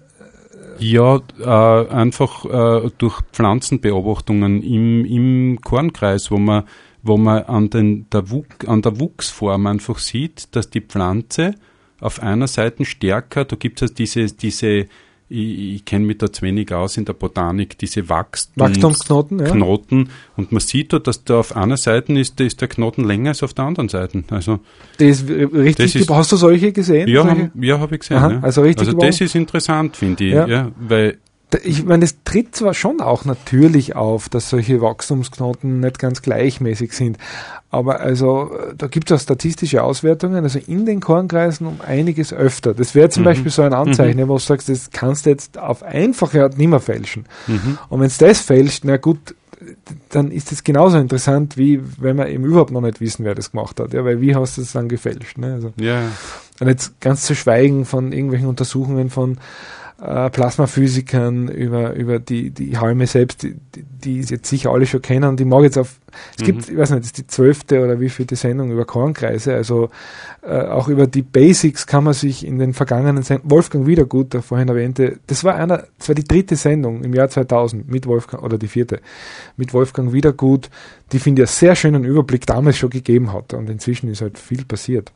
einfach durch Pflanzenbeobachtungen im Kornkreis, wo man an der Wuchsform einfach sieht, dass die Pflanze auf einer Seite stärker, da gibt es diese ich kenne mich da zu wenig aus in der Botanik, diese Wachstumsknoten, ja. Knoten, und man sieht da, dass da auf einer Seite ist der Knoten länger als auf der anderen Seite. Also das ist richtig. Hast du solche gesehen? Ja, habe ich gesehen. Aha, ja. Also richtig. Also das ist interessant, finde ich. Ja, weil ich meine, es tritt zwar schon auch natürlich auf, dass solche Wachstumsknoten nicht ganz gleichmäßig sind, aber also da gibt es auch statistische Auswertungen, also in den Kornkreisen um einiges öfter. Das wäre zum Beispiel so ein Anzeichen, wo du sagst, das kannst du jetzt auf einfache Art nicht mehr fälschen. Und wenn es das fälscht, na gut, dann ist es genauso interessant, wie wenn wir eben überhaupt noch nicht wissen, wer das gemacht hat. Ja, weil wie hast du das dann gefälscht? Ne? Also, und jetzt ganz zu schweigen von irgendwelchen Untersuchungen von Plasmaphysikern über die Halme selbst, die jetzt sicher alle schon kennen. Und ich mag jetzt es gibt, ich weiß nicht, das ist die 12. oder wie viel die Sendung über Kornkreise, also auch über die Basics kann man sich in den vergangenen Sendungen, Wolfgang Wiedergut, der vorhin erwähnte, das war die 3. Sendung im Jahr 2000 mit Wolfgang, oder die 4. mit Wolfgang Wiedergut, die, finde ich, einen sehr schönen Überblick damals schon gegeben hat, und inzwischen ist halt viel passiert.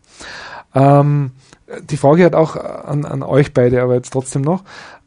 Die Frage hat auch an euch beide, aber jetzt trotzdem noch.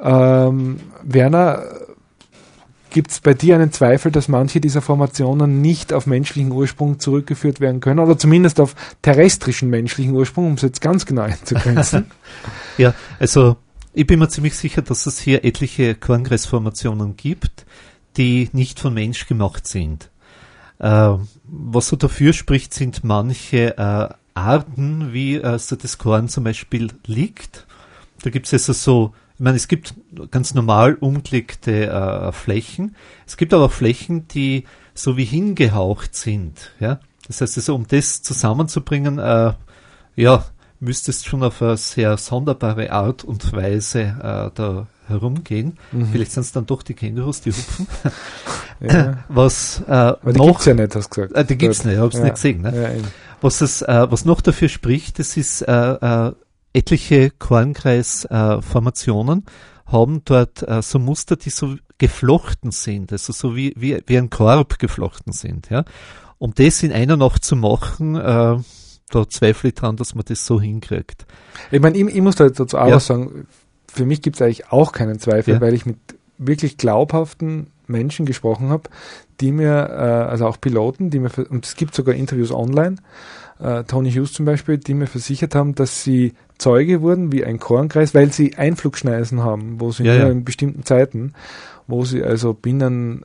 Werner, gibt es bei dir einen Zweifel, dass manche dieser Formationen nicht auf menschlichen Ursprung zurückgeführt werden können, oder zumindest auf terrestrischen menschlichen Ursprung, um es jetzt ganz genau einzugrenzen? Ja, also ich bin mir ziemlich sicher, dass es hier etliche Kornkreisformationen gibt, die nicht von Mensch gemacht sind. Was so dafür spricht, sind manche Arten, wie so das Korn zum Beispiel liegt. Da gibt es also so, ich meine, es gibt ganz normal umgelegte Flächen. Es gibt aber auch Flächen, die so wie hingehaucht sind. Ja? Das heißt also, um das zusammenzubringen, müsstest schon auf eine sehr sonderbare Art und Weise da herumgehen. Vielleicht sind es dann doch die Kängurus, die hupfen. Ja. Aber die gibt's ja nicht, hast du gesagt. Die gibt's nicht, ich hab's nicht gesehen. Ne? Ja, was noch dafür spricht, das ist etliche Kornkreisformationen haben dort so Muster, die so geflochten sind, also so wie ein Korb geflochten sind. Ja? Um das in einer Nacht zu machen, da zweifle ich dran, dass man das so hinkriegt. Ich meine, ich muss da dazu auch was sagen, für mich gibt es eigentlich auch keinen Zweifel, weil ich mit wirklich glaubhaften Menschen gesprochen habe, die mir, also auch Piloten, die mir, und es gibt sogar Interviews online, Tony Hughes zum Beispiel, die mir versichert haben, dass sie Zeuge wurden wie ein Kornkreis, weil sie Einflugschneisen haben, wo sie nur in bestimmten Zeiten, wo sie also binnen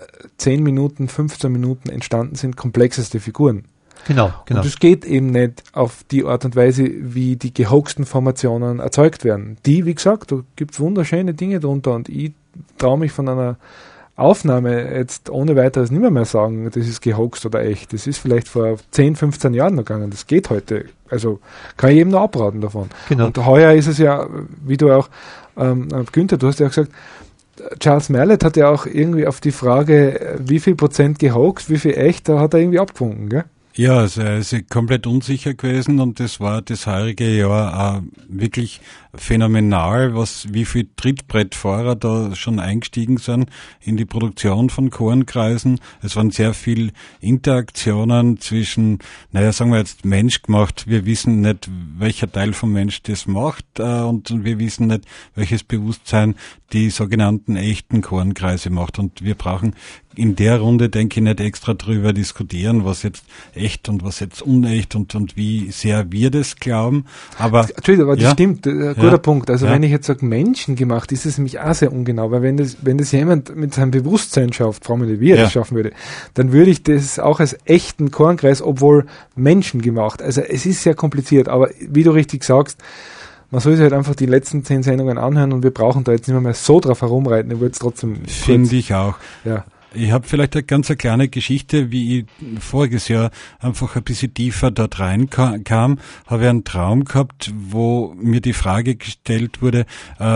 10 Minuten, 15 Minuten entstanden sind, komplexeste Figuren. Genau. Und das geht eben nicht auf die Art und Weise, wie die gehoaxten Formationen erzeugt werden. Die, wie gesagt, da gibt es wunderschöne Dinge drunter, und ich traue mich von einer Aufnahme jetzt ohne weiteres nicht mehr sagen, das ist gehoaxt oder echt. Das ist vielleicht vor 10, 15 Jahren noch gegangen. Das geht heute. Also kann ich jedem nur abraten davon. Genau. Und heuer ist es ja, wie du auch, Günther, du hast ja auch gesagt, Charles Merlett hat ja auch irgendwie auf die Frage, wie viel Prozent gehoaxt, wie viel echt, da hat er irgendwie abgewunken, gell? Ja, also er ist komplett unsicher gewesen, und das war das heurige Jahr auch wirklich phänomenal, wie viel Trittbrettfahrer da schon eingestiegen sind in die Produktion von Kornkreisen. Es waren sehr viel Interaktionen zwischen, sagen wir jetzt Mensch gemacht. Wir wissen nicht, welcher Teil vom Mensch das macht, und wir wissen nicht, welches Bewusstsein die sogenannten echten Kornkreise macht. Und wir brauchen in der Runde, denke ich, nicht extra drüber diskutieren, was jetzt echt und was jetzt unecht und wie sehr wir das glauben. Aber Entschuldigung, aber das stimmt, guter Punkt. Also wenn ich jetzt sage menschengemacht, ist es nämlich auch sehr ungenau, weil wenn das jemand mit seinem Bewusstsein schafft, frage mich, wie er das schaffen würde, dann würde ich das auch als echten Kornkreis, obwohl menschengemacht. Also es ist sehr kompliziert, aber wie du richtig sagst, man soll sich halt einfach die letzten 10 Sendungen anhören, und wir brauchen da jetzt nicht mehr so drauf herumreiten. Ich würde es trotzdem finde ich auch. Ja. Ich habe vielleicht eine ganz kleine Geschichte, wie ich voriges Jahr einfach ein bisschen tiefer dort reinkam, habe ich einen Traum gehabt, wo mir die Frage gestellt wurde,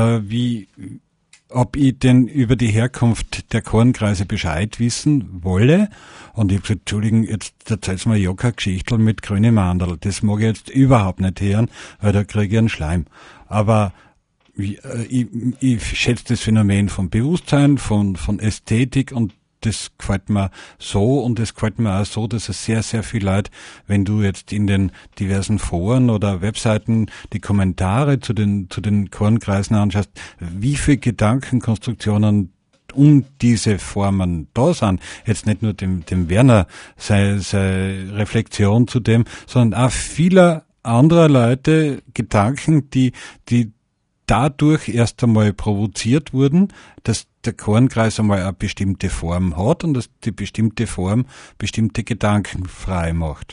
ob ich denn über die Herkunft der Kornkreise Bescheid wissen wolle. Und ich habe gesagt, Entschuldigung, jetzt erzählst du mir ja keine Geschichte mit grünem Mandel. Das mag ich jetzt überhaupt nicht hören, weil da kriege ich einen Schleim. Aber ich schätze das Phänomen von Bewusstsein, von Ästhetik, und das gefällt mir so, und es gefällt mir auch so, dass es sehr, sehr viel Leute, wenn du jetzt in den diversen Foren oder Webseiten die Kommentare zu den Kornkreisen anschaust, wie viele Gedankenkonstruktionen um diese Formen da sind. Jetzt nicht nur dem Werner seine Reflexion zu dem, sondern auch vieler anderer Leute Gedanken, die dadurch erst einmal provoziert wurden, dass der Kornkreis einmal eine bestimmte Form hat und dass die bestimmte Form bestimmte Gedanken frei macht.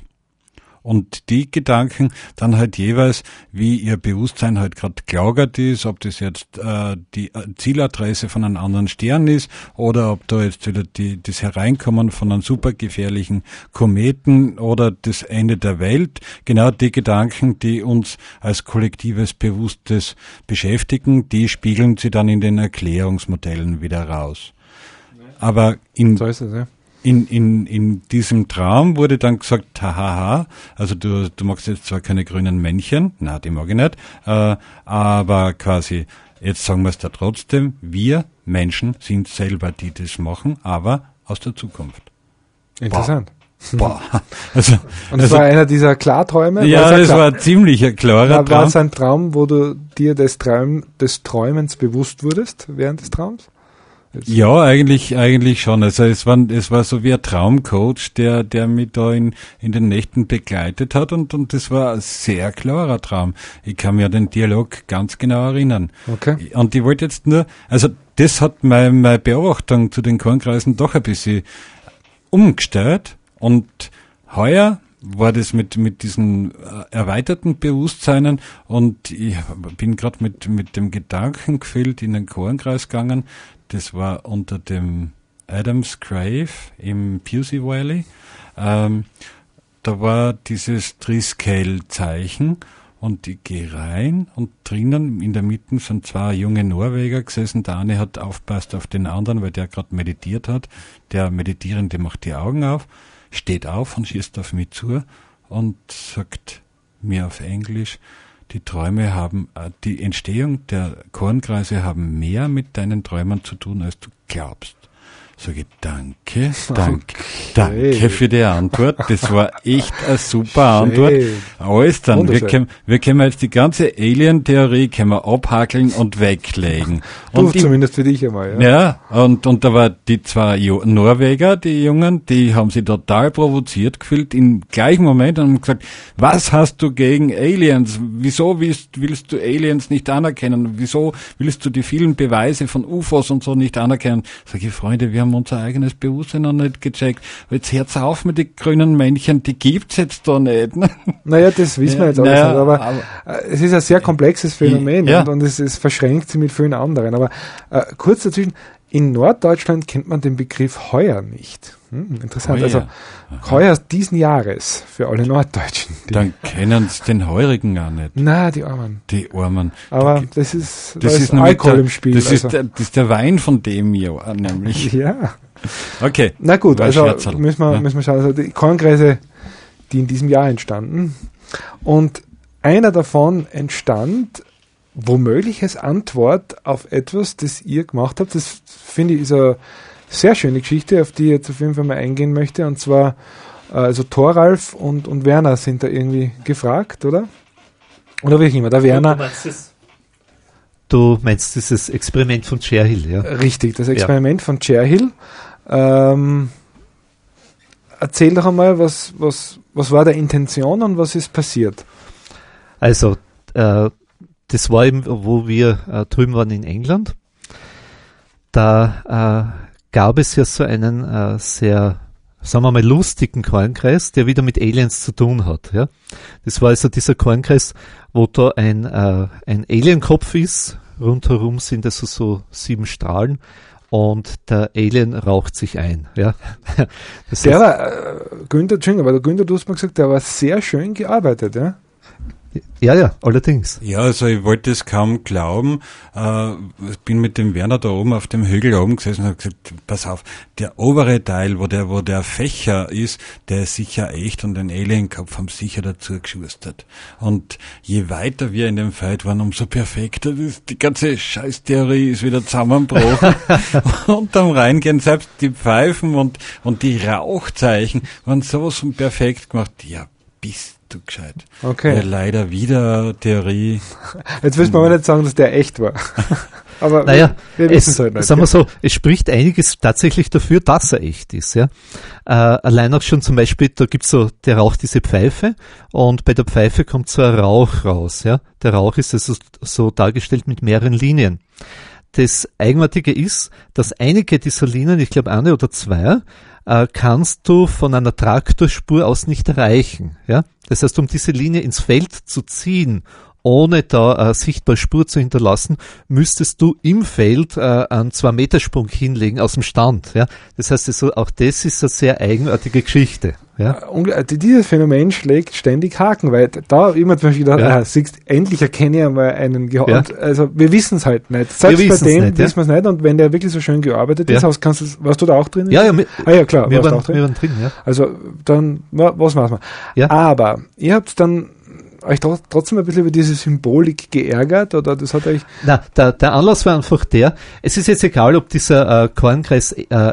Und die Gedanken dann halt jeweils, wie ihr Bewusstsein halt gerade gelagert ist, ob das jetzt die Zieladresse von einem anderen Stern ist oder ob da jetzt wieder das Hereinkommen von einem supergefährlichen Kometen oder das Ende der Welt. Genau die Gedanken, die uns als kollektives Bewusstes beschäftigen, die spiegeln sie dann in den Erklärungsmodellen wieder raus. Aber So ist es, ja. In diesem Traum wurde dann gesagt, hahaha, also du magst jetzt zwar keine grünen Männchen, na, die mag ich nicht, aber quasi, jetzt sagen wir es da trotzdem, wir Menschen sind selber, die das machen, aber aus der Zukunft. Interessant. Boah. Also, Und es war einer dieser Klarträume? ja, das war ein ziemlich klarer War Traum. es ein Traum, wo du dir des Träumens bewusst wurdest während des Traums? Ja, eigentlich schon. Also es war so wie ein Traumcoach, der mich da in den Nächten begleitet hat, und das war ein sehr klarer Traum. Ich kann mich an den Dialog ganz genau erinnern. Okay. Und ich wollte jetzt nur, also das hat meine Beobachtung zu den Kornkreisen doch ein bisschen umgestellt, und heuer war das mit diesen erweiterten Bewusstseinen, und ich bin gerade mit dem Gedankengefilde in den Kornkreis gegangen. Das war unter dem Adam's Grave im Pusey Valley. Da war dieses Triskele-Zeichen, und ich gehe rein, und drinnen in der Mitte sind zwei junge Norweger gesessen. Der eine hat aufpasst auf den anderen, weil der gerade meditiert hat. Der Meditierende macht die Augen auf, steht auf und schießt auf mich zu und sagt mir auf Englisch, die Träume haben, die Entstehung der Kornkreise haben mehr mit deinen Träumen zu tun, als du glaubst. Sage ich, danke für die Antwort. Das war echt eine super Antwort. Alles dann. Wir können jetzt die ganze Alien-Theorie können wir abhackeln und weglegen. Und Zumindest für dich einmal, ja. Ja, und da war die zwei Norweger, die Jungen, die haben sich total provoziert gefühlt im gleichen Moment und haben gesagt, was hast du gegen Aliens? Wieso willst du Aliens nicht anerkennen? Wieso willst du die vielen Beweise von UFOs und so nicht anerkennen? Sag ich, Freunde, wir haben unser eigenes Bewusstsein noch nicht gecheckt. Jetzt hört's auf mit den grünen Männchen, die gibt's jetzt da nicht. Naja, das wissen wir jetzt alles nicht, aber es ist ein sehr komplexes Phänomen, und es verschränkt sich mit vielen anderen. Aber kurz dazwischen, in Norddeutschland kennt man den Begriff Heuer nicht. Interessant. Heuer. Also Heuer diesen Jahres für alle Norddeutschen. Dann kennen sie den Heurigen auch nicht. Na, die Armen. Die Armen. Aber das ist Alkohol im Spiel. Das ist der Wein von dem Jahr, nämlich. Ja. Okay. Na gut, also Scherzerl. müssen wir schauen. Also die Kornkreise, die in diesem Jahr entstanden. Und einer davon entstand womöglich als Antwort auf etwas, das ihr gemacht habt. Das finde ich ist eine sehr schöne Geschichte, auf die ich jetzt auf jeden Fall mal eingehen möchte. Und zwar, also Thoralf und Werner sind da irgendwie gefragt, oder? Oder wie auch immer, der Werner. Du meinst dieses Experiment von Cherhill, ja? Richtig, das Experiment von Cherhill. Erzähl doch einmal, was war der Intention und was ist passiert? Also, das war eben, wo wir drüben waren in England. Da gab es ja so einen sehr, sagen wir mal, lustigen Kornkreis, der wieder mit Aliens zu tun hat. Ja? Das war also dieser Kornkreis, wo da ein Alienkopf ist. Rundherum sind also so 7 Strahlen. Und der Alien raucht sich ein. Ja. Der war, Günther, aber der Günther, du hast mal gesagt, der war sehr schön gearbeitet, ja? Ja, allerdings. Ja, also ich wollte es kaum glauben. Bin mit dem Werner da oben auf dem Hügel oben gesessen und habe gesagt, pass auf, der obere Teil, wo der Fächer ist, der ist sicher echt und den Alienkopf haben sicher dazu geschustert. Und je weiter wir in dem Fight waren, umso perfekter. Die ganze Scheißtheorie ist wieder zusammengebrochen. Und am Reingehen, selbst die Pfeifen und die Rauchzeichen waren sowas von perfekt gemacht. Ja, bist du gescheit. Okay. Ja, leider wieder Theorie. Jetzt willst du aber nicht sagen, dass der echt war. Aber Naja, wir wissen es halt nicht. sagen wir so, es spricht einiges tatsächlich dafür, dass er echt ist. Ja. Allein auch schon zum Beispiel, da gibt's so, der raucht diese Pfeife und bei der Pfeife kommt so ein Rauch raus. Ja. Der Rauch ist also so dargestellt mit mehreren Linien. Das Eigenartige ist, dass einige dieser Linien, ich glaube eine oder zwei, kannst du von einer Traktorspur aus nicht erreichen. Ja? Das heißt, um diese Linie ins Feld zu ziehen, ohne da sichtbare Spur zu hinterlassen, müsstest du im Feld einen 2-Meter-Sprung hinlegen aus dem Stand. Ja? Das heißt, also, auch das ist eine sehr eigenartige Geschichte. Ja? Dieses Phänomen schlägt ständig Haken, weil da immer zum Beispiel gedacht, siehst, endlich erkenne ich einmal einen also wir wissen es halt nicht. Selbst bei dem wissen wir es nicht, und wenn der wirklich so schön gearbeitet ist, warst du da auch drin? Ja, klar, wir waren drin, ja. Also dann, was machen wir? Ja. Aber ihr habt dann euch trotzdem ein bisschen über diese Symbolik geärgert, oder das hat euch... Na, der Anlass war einfach es ist jetzt egal, ob dieser Kornkreis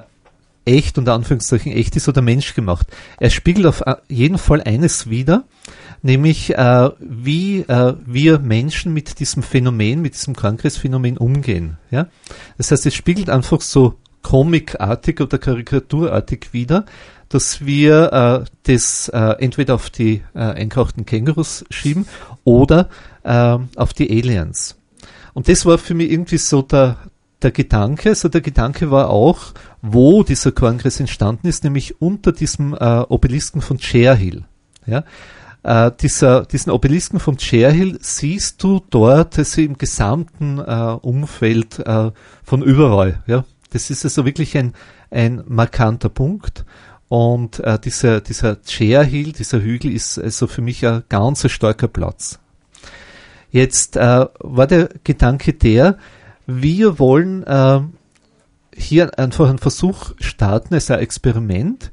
echt, unter Anführungszeichen echt ist oder menschgemacht. Er spiegelt auf jeden Fall eines wider, nämlich wie wir Menschen mit diesem Phänomen, mit diesem Kornkreisphänomen umgehen. Ja? Das heißt, es spiegelt einfach so comicartig oder karikaturartig wider, dass wir das entweder auf die eingekochten Kängurus schieben oder auf die Aliens. Und das war für mich irgendwie so der Gedanke. So der Gedanke war auch, wo dieser Kornkreis entstanden ist, nämlich unter diesem Obelisken von Cher Hill. Ja? Diesen Obelisken von Cher Hill siehst du dort also im gesamten Umfeld von überall. Ja? Das ist also wirklich ein markanter Punkt. Und dieser Cher Hill, dieser Hügel, ist also für mich ein ganz starker Platz. Jetzt war der Gedanke wir wollen hier einfach einen Versuch starten, als ein Experiment,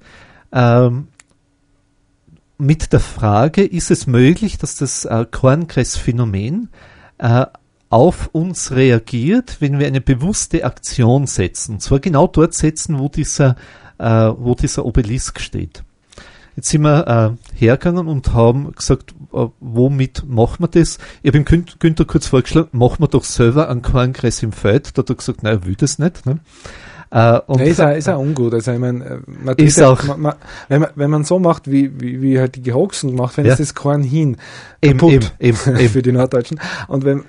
mit der Frage, ist es möglich, dass das Kornkreisphänomen auf uns reagiert, wenn wir eine bewusste Aktion setzen. Und zwar genau dort setzen, wo dieser Obelisk steht. Jetzt sind wir hergegangen und haben gesagt, womit machen wir das? Ich habe ihm Günther kurz vorgeschlagen, machen wir doch selber einen Kornkreis im Feld. Da hat er gesagt, nein, er will das nicht. Ne? Ist auch ungut. Also ich meine, wenn man so macht, wie halt die Gehoxen gemacht, wenn es das Korn hin kaputt eben. für die Norddeutschen. Wenn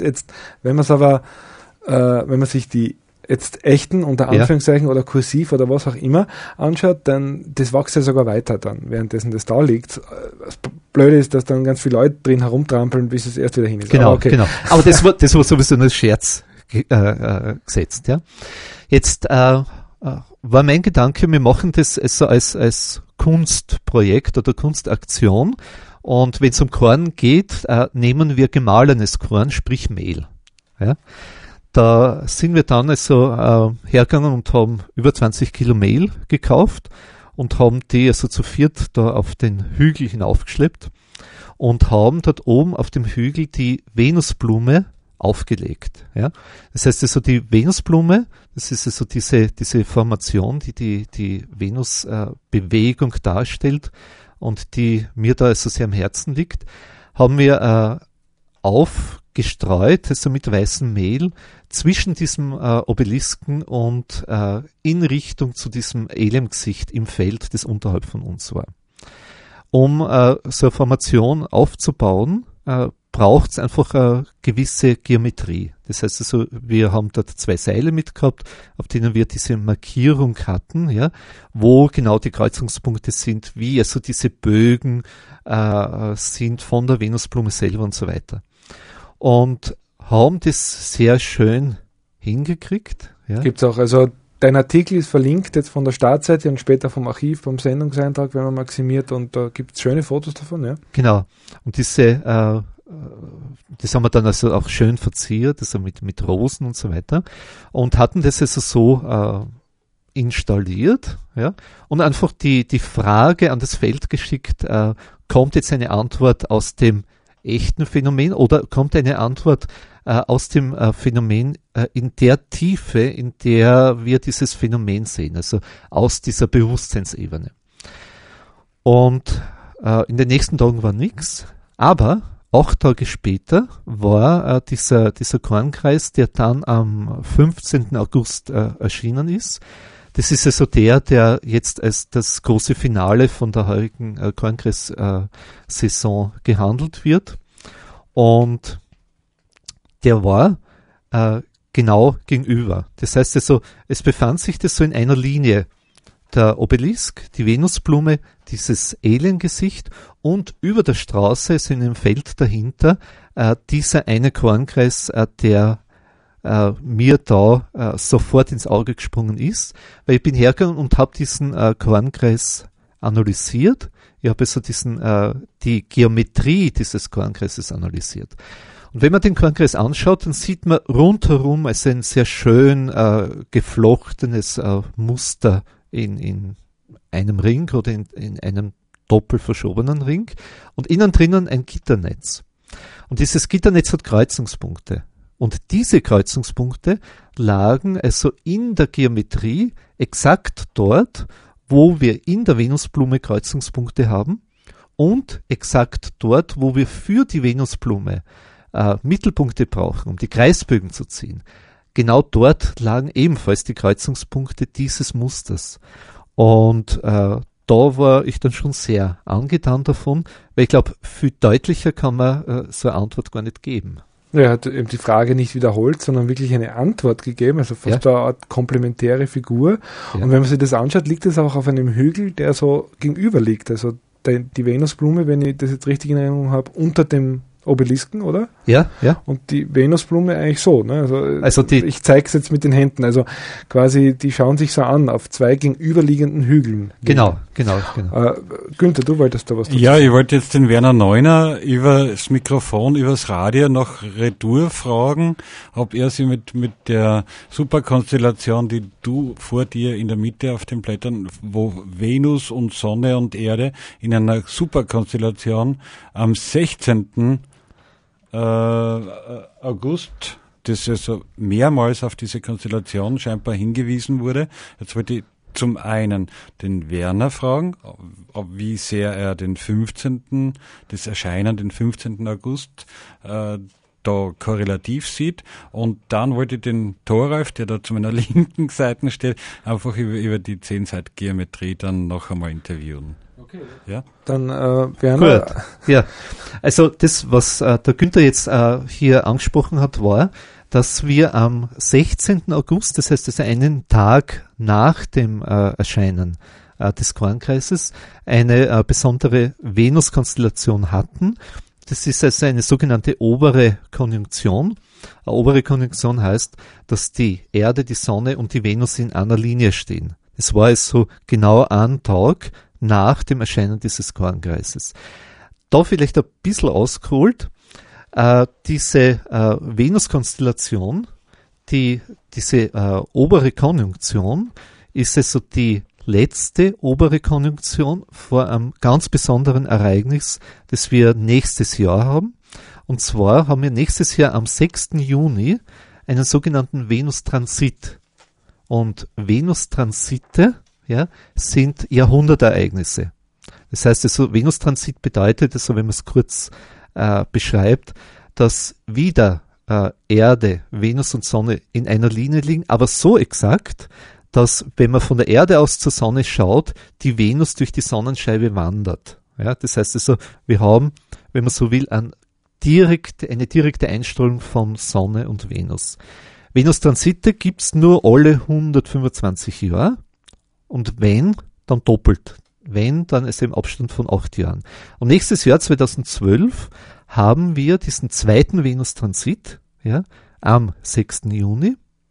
man sich die jetzt echten, unter Anführungszeichen, oder kursiv oder was auch immer anschaut, dann das wächst ja sogar weiter dann, währenddessen das da liegt. Das Blöde ist, dass dann ganz viele Leute drin herumtrampeln, bis es erst wieder hin ist. Genau. Aber das war sowieso nur Scherz gesetzt. Ja. Jetzt war mein Gedanke, wir machen das also als Kunstprojekt oder Kunstaktion, und wenn es um Korn geht, nehmen wir gemahlenes Korn, sprich Mehl. Ja. Da sind wir dann also hergegangen und haben über 20 Kilo Mehl gekauft und haben die also zu viert da auf den Hügel hinaufgeschleppt und haben dort oben auf dem Hügel die Venusblume aufgelegt. Ja? Das heißt also, die Venusblume, das ist also diese Formation, die Venusbewegung darstellt und die mir da also sehr am Herzen liegt, haben wir aufgestreut, also mit weißem Mehl, zwischen diesem Obelisken und in Richtung zu diesem Elimgesicht im Feld, das unterhalb von uns war. Um so eine Formation aufzubauen, braucht es einfach eine gewisse Geometrie. Das heißt also, wir haben dort 2 Seile mitgehabt, auf denen wir diese Markierung hatten, ja, wo genau die Kreuzungspunkte sind, wie also diese Bögen sind von der Venusblume selber und so weiter. Und haben das sehr schön hingekriegt. Ja. Gibt's auch, also dein Artikel ist verlinkt jetzt von der Startseite und später vom Archiv, vom Sendungseintrag, wenn man maximiert, und da gibt es schöne Fotos davon, ja? Genau. Und das haben wir dann also auch schön verziert, also mit Rosen und so weiter, und hatten das also so installiert, ja, und einfach die Frage an das Feld geschickt, kommt jetzt eine Antwort aus dem echten Phänomen oder kommt eine Antwort aus dem Phänomen in der Tiefe, in der wir dieses Phänomen sehen, also aus dieser Bewusstseinsebene. Und in den nächsten Tagen war nichts, aber 8 Tage später war dieser Kornkreis, der dann am 15. August erschienen ist. Das ist also der jetzt als das große Finale von der heurigen Kornkreis-Saison gehandelt wird. Und der war genau gegenüber. Das heißt also, es befand sich das so in einer Linie. Der Obelisk, die Venusblume, dieses Aliengesicht und über der Straße, also in dem Feld dahinter, dieser eine Kornkreis, der mir da sofort ins Auge gesprungen ist, weil ich bin hergegangen und habe diesen Kornkreis analysiert. Ich habe also die Geometrie dieses Kornkreises analysiert. Und wenn man den Kornkreis anschaut, dann sieht man rundherum also ein sehr schön geflochtenes Muster in einem Ring oder in einem doppelt verschobenen Ring und innen drinnen ein Gitternetz. Und dieses Gitternetz hat Kreuzungspunkte. Und diese Kreuzungspunkte lagen also in der Geometrie exakt dort, wo wir in der Venusblume Kreuzungspunkte haben und exakt dort, wo wir für die Venusblume Mittelpunkte brauchen, um die Kreisbögen zu ziehen. Genau dort lagen ebenfalls die Kreuzungspunkte dieses Musters. Und da war ich dann schon sehr angetan davon, weil ich glaube, viel deutlicher kann man so eine Antwort gar nicht geben. Ja, er hat eben die Frage nicht wiederholt, sondern wirklich eine Antwort gegeben, also fast eine Art komplementäre Figur. Ja. Und wenn man sich das anschaut, liegt es auch auf einem Hügel, der so gegenüber liegt. Also die Venusblume, wenn ich das jetzt richtig in Erinnerung habe, unter dem Obelisken, oder? Ja, ja. Und die Venusblume eigentlich so, ne? Also ich zeige es jetzt mit den Händen, also quasi, die schauen sich so an, auf 2 gegenüberliegenden Hügeln. Genau. Günther, du wolltest da was dazu sagen? Ja, ich wollte jetzt den Werner Neuner über das Mikrofon, übers Radio noch retour fragen, ob er sich mit der Superkonstellation, die du vor dir in der Mitte auf den Blättern, wo Venus und Sonne und Erde in einer Superkonstellation am 16. August, das also mehrmals auf diese Konstellation scheinbar hingewiesen wurde. Jetzt wollte ich zum einen den Werner fragen, wie sehr er das Erscheinen den 15. August da korrelativ sieht, und dann wollte ich den Thoralf, der da zu meiner linken Seite steht, einfach über die 10-Seite-Geometrie dann noch einmal interviewen. Okay. Ja? Dann Werner. Gut. Ja, also das, was der Günther jetzt hier angesprochen hat, war, dass wir am 16. August, das heißt also einen Tag nach dem Erscheinen des Kornkreises, eine besondere Venus-Konstellation hatten. Das ist also eine sogenannte obere Konjunktion. Eine obere Konjunktion heißt, dass die Erde, die Sonne und die Venus in einer Linie stehen. Das war also genau ein Tag nach dem Erscheinen dieses Kornkreises. Da vielleicht ein bisschen ausgeholt, diese Venus-Konstellation, diese obere Konjunktion, ist also die letzte obere Konjunktion vor einem ganz besonderen Ereignis, das wir nächstes Jahr haben. Und zwar haben wir nächstes Jahr am 6. Juni einen sogenannten Venustransit. Und Venustransite, ja, sind Jahrhundertereignisse. Das heißt, also Venustransit bedeutet, also wenn man es kurz beschreibt, dass wieder Erde, Venus und Sonne in einer Linie liegen, aber so exakt, dass, wenn man von der Erde aus zur Sonne schaut, die Venus durch die Sonnenscheibe wandert. Ja, das heißt also, wir haben, wenn man so will, eine direkte Einstrahlung von Sonne und Venus. Venustransite gibt's nur alle 125 Jahre. Und wenn, dann doppelt. Wenn, dann ist im Abstand von 8 Jahren. Und nächstes Jahr, 2012, haben wir diesen zweiten Venustransit, ja, am 6. Juni.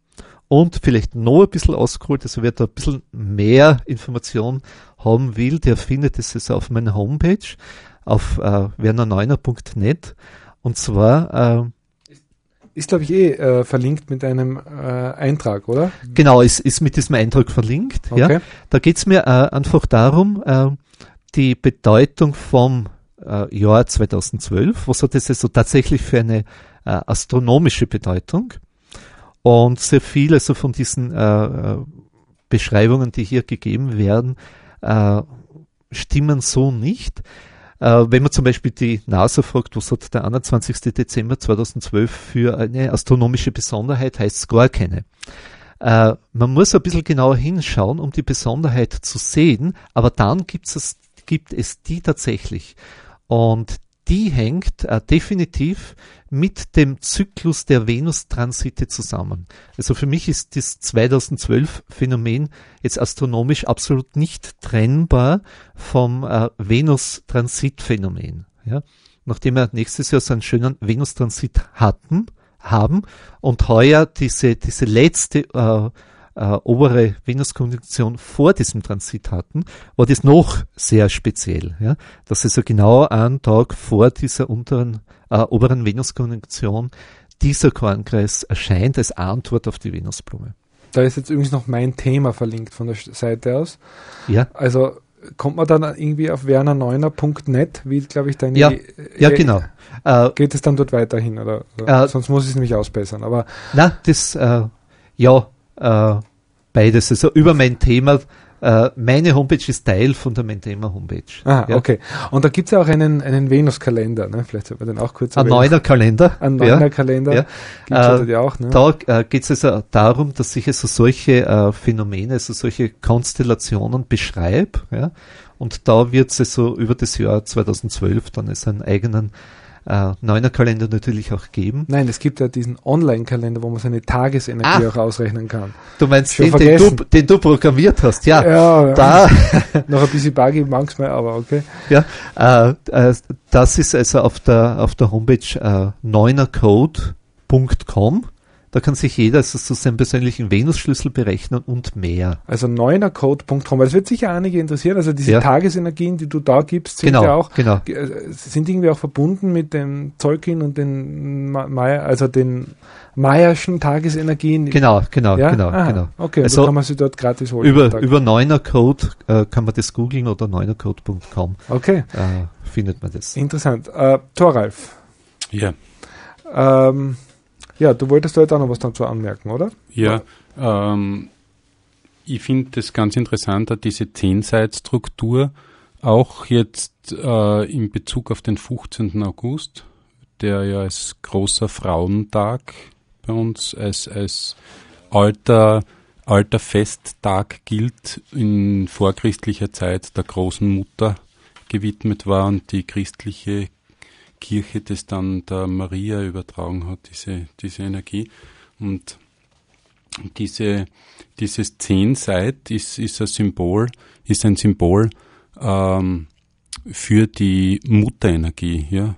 und vielleicht noch ein bisschen ausgeholt, also wer da ein bisschen mehr Information haben will, der findet es also auf meiner Homepage auf wernerneuner.net, und zwar ist, glaube ich, verlinkt mit einem Eintrag, oder? Genau, ist mit diesem Eintrag verlinkt. Okay. Ja. Da geht's mir einfach darum, die Bedeutung vom Jahr 2012, was hat es also tatsächlich für eine astronomische Bedeutung, und sehr viele also von diesen Beschreibungen, die hier gegeben werden, stimmen so nicht. Wenn man zum Beispiel die NASA fragt, was hat der 21. Dezember 2012 für eine astronomische Besonderheit, heißt es gar keine. Man muss ein bisschen genauer hinschauen, um die Besonderheit zu sehen, aber dann gibt es die tatsächlich. Und die hängt definitiv mit dem Zyklus der Venus-Transite zusammen. Also für mich ist das 2012-Phänomen jetzt astronomisch absolut nicht trennbar vom Venus-Transit-Phänomen. Ja? Nachdem wir nächstes Jahr so einen schönen Venus-Transit haben und heuer diese letzte obere Venuskonjunktion vor diesem Transit hatten, war das noch sehr speziell. Ja? Dass also genau einen Tag vor dieser oberen Venuskonjunktion dieser Kornkreis erscheint als Antwort auf die Venusblume. Da ist jetzt übrigens noch mein Thema verlinkt von der Seite aus. Ja. Also kommt man dann irgendwie auf wernerneuner.net, wie, glaube ich, deine... Ja, genau. Geht es dann dort weiterhin, oder? Sonst muss ich es nämlich ausbessern, aber... Na, das, beides. Also über mein Thema, meine Homepage ist Teil von der Mein-Thema Homepage. Ah, ja. Okay. Und da gibt es ja auch einen Venus-Kalender, ne? Vielleicht sollte man den auch kurz erwähnen. Ein neuner Kalender. Ein neuner Kalender. Ja. Gibt's ja auch, ne? Da geht es also darum, dass ich also solche Phänomene, also solche Konstellationen beschreibe. Ja? Und da wird es also über das Jahr 2012 dann es einen eigenen Neuner-Kalender natürlich auch geben. Ein es gibt ja diesen Online-Kalender, wo man seine Tagesenergie auch ausrechnen kann. Du meinst den du programmiert hast, ja. Da noch ein bisschen buggy manchmal, aber okay. Ja, das ist also auf der Homepage neunercode.com. Da kann sich jeder also so seinen persönlichen Venus-Schlüssel berechnen und mehr. Also neunercode.com, weil es wird sicher einige interessieren. Also diese Tagesenergien, die du da gibst, sind ja auch sind irgendwie auch verbunden mit dem Zeugin und den den Mayer'schen Tagesenergien. Genau. Okay, also kann man sie dort gratis holen. Über Neunercode kann man das googeln oder neunercode.com. Okay. Findet man das. Interessant. Thoralf. Ja. Ja, du wolltest da jetzt auch noch was dazu anmerken, oder? Ja, ich finde das ganz interessant, diese 10-Seit-Struktur, auch jetzt in Bezug auf den 15. August, der ja als großer Frauentag bei uns als alter Festtag gilt, in vorchristlicher Zeit der großen Mutter gewidmet war und die christliche Kirche das dann der Maria übertragen hat, diese Energie. Und dieses 10-Seit ist ein Symbol für die Mutterenergie. Ja.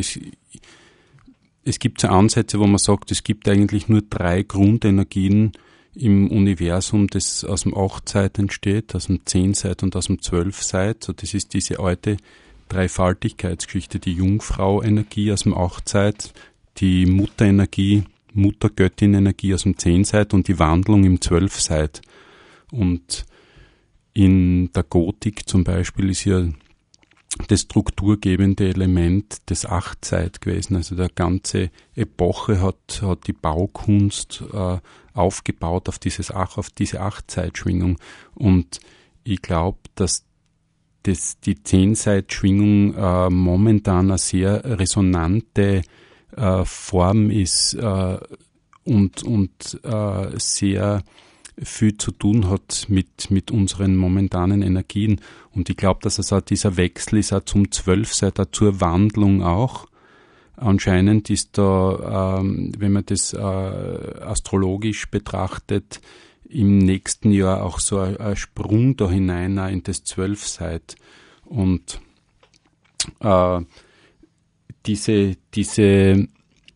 Es gibt so Ansätze, wo man sagt, es gibt eigentlich nur 3 Grundenergien im Universum, das aus dem 8-Seit entsteht, aus dem 10-Seit und aus dem 12-Seit. So, das ist diese alte Dreifaltigkeitsgeschichte, die Jungfrau-Energie aus dem 8-Seit, die Mutterenergie, Muttergöttin-Energie aus dem 10-Seit und die Wandlung im 12-Seit. Und in der Gotik zum Beispiel ist ja das strukturgebende Element des 8-Seit gewesen. Also der ganze Epoche hat die Baukunst aufgebaut auf diese 8-Seit-Schwingung. Und ich glaube, dass die 10-Seit-Schwingung momentan eine sehr resonante Form ist und sehr viel zu tun hat mit unseren momentanen Energien. Und ich glaube, dass es auch dieser Wechsel ist auch zum 12-Seit, auch zur Wandlung auch. Anscheinend ist da, wenn man das astrologisch betrachtet, im nächsten Jahr auch so ein Sprung da hinein in das 12-Seit. Und diese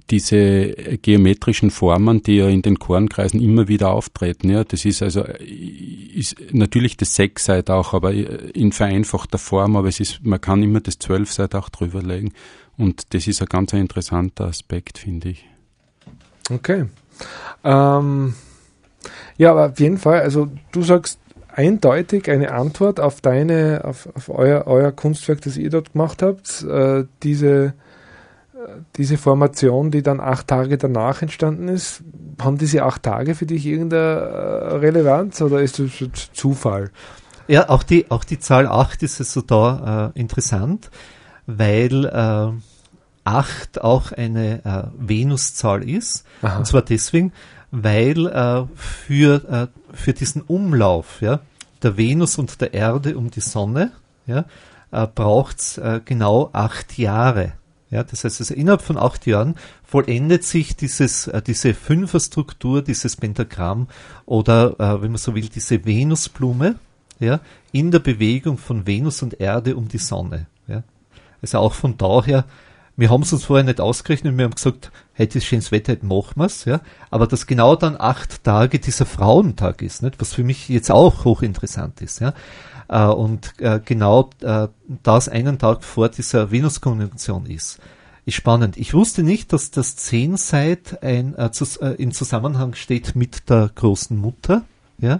diese geometrischen Formen, die ja in den Kornkreisen immer wieder auftreten. Ja, das ist also ist natürlich das 6-Seit auch, aber in vereinfachter Form, aber man kann immer das 12-Seit auch drüberlegen. Und das ist ein ganz interessanter Aspekt, finde ich. Okay. Ja, aber auf jeden Fall, also du sagst eindeutig eine Antwort auf auf euer Kunstwerk, das ihr dort gemacht habt, diese Formation, die dann 8 Tage danach entstanden ist. Haben diese 8 Tage für dich irgendeine Relevanz oder ist das Zufall? Ja, auch die Zahl 8 ist also da interessant, weil 8 auch eine Venuszahl ist. Aha. Und zwar deswegen, weil für diesen Umlauf, ja, der Venus und der Erde um die Sonne, ja, braucht es genau 8 Jahre. Ja, das heißt, also innerhalb von 8 Jahren vollendet sich diese Fünferstruktur, dieses Pentagramm oder, wenn man so will, diese Venusblume, ja, in der Bewegung von Venus und Erde um die Sonne. Ja. Also auch von daher, wir haben es uns vorher nicht ausgerechnet, wir haben gesagt, heute ist schönes Wetter, heute machen wir es, ja. Aber dass genau dann 8 Tage dieser Frauentag ist, nicht? Was für mich jetzt auch hochinteressant ist, ja. Und genau das einen Tag vor dieser Venus-Konjunktion ist spannend. Ich wusste nicht, dass das 10-Seit in Zusammenhang steht mit der großen Mutter, ja,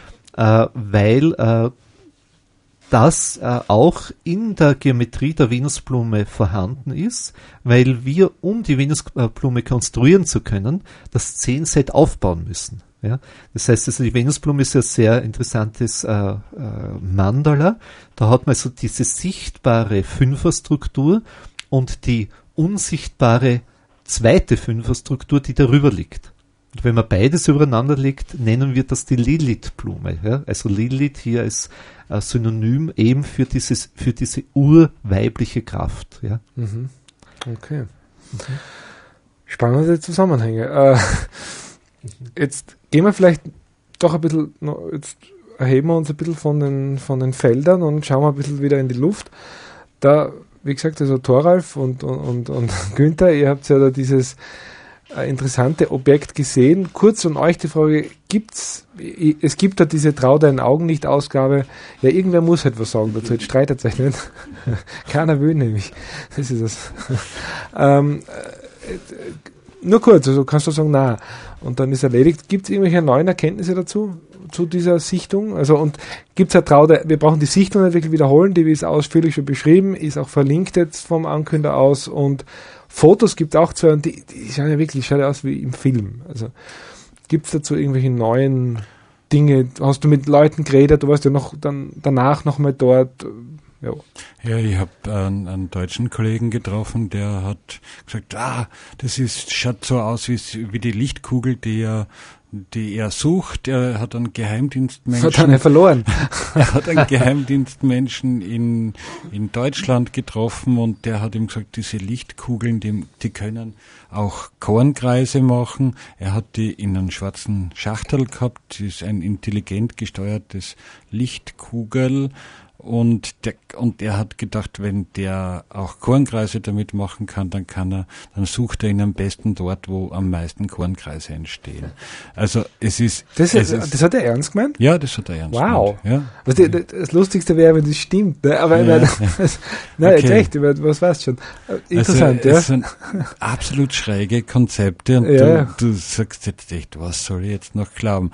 weil das auch in der Geometrie der Venusblume vorhanden ist, weil wir, um die Venusblume konstruieren zu können, das 10-Seit aufbauen müssen. Ja, das heißt, also die Venusblume ist ein sehr interessantes Mandala. Da hat man so diese sichtbare Fünferstruktur und die unsichtbare zweite Fünferstruktur, die darüber liegt. Und wenn man beides übereinander legt, nennen wir das die Lilith-Blume. Ja? Also Lilith hier ist Synonym eben für diese urweibliche Kraft. Ja? Mhm. Okay. Spannende Zusammenhänge. Jetzt gehen wir vielleicht doch ein bisschen, jetzt erheben wir uns ein bisschen von den Feldern und schauen wir ein bisschen wieder in die Luft. Da, wie gesagt, also Thoralf und Günther, ihr habt ja da dieses interessante Objekt gesehen. Kurz an euch die Frage, es gibt da diese Trau deinen Augen nicht Ausgabe, ja, irgendwer muss etwas sagen dazu, jetzt streitet euch nicht. Keiner will nämlich. Das ist es. Nur kurz, also kannst du sagen, na, und dann ist erledigt. Gibt es irgendwelche neuen Erkenntnisse dazu, zu dieser Sichtung? Also, und gibt es wir brauchen die Sichtung nicht wirklich wiederholen, die ist ausführlich schon beschrieben, ist auch verlinkt jetzt vom Ankünder aus und Fotos gibt es auch zwei, und die schauen ja wirklich, schaut ja aus wie im Film. Also, gibt es dazu irgendwelche neuen Dinge? Hast du mit Leuten geredet? Du warst ja noch dann danach nochmal dort. Ja, ich habe einen deutschen Kollegen getroffen, der hat gesagt, das schaut so aus wie die Lichtkugel, die er sucht. Er hat einen Geheimdienstmenschen. Hat er verloren. Er hat einen Geheimdienstmenschen in Deutschland getroffen und der hat ihm gesagt, diese Lichtkugeln, die können auch Kornkreise machen. Er hat die in einem schwarzen Schachtel gehabt. Das ist ein intelligent gesteuertes Lichtkugel. Und er hat gedacht, wenn der auch Kornkreise damit machen kann, dann sucht er ihn am besten dort, wo am meisten Kornkreise entstehen. Also es ist... Das hat er ernst gemeint? Ja, das hat er ernst gemeint. Ja. Das Lustigste wäre, wenn das stimmt. Ne? Aber jetzt echt, was weißt du schon. Interessant, also, es sind absolut schräge Konzepte und du sagst jetzt echt, was soll ich jetzt noch glauben?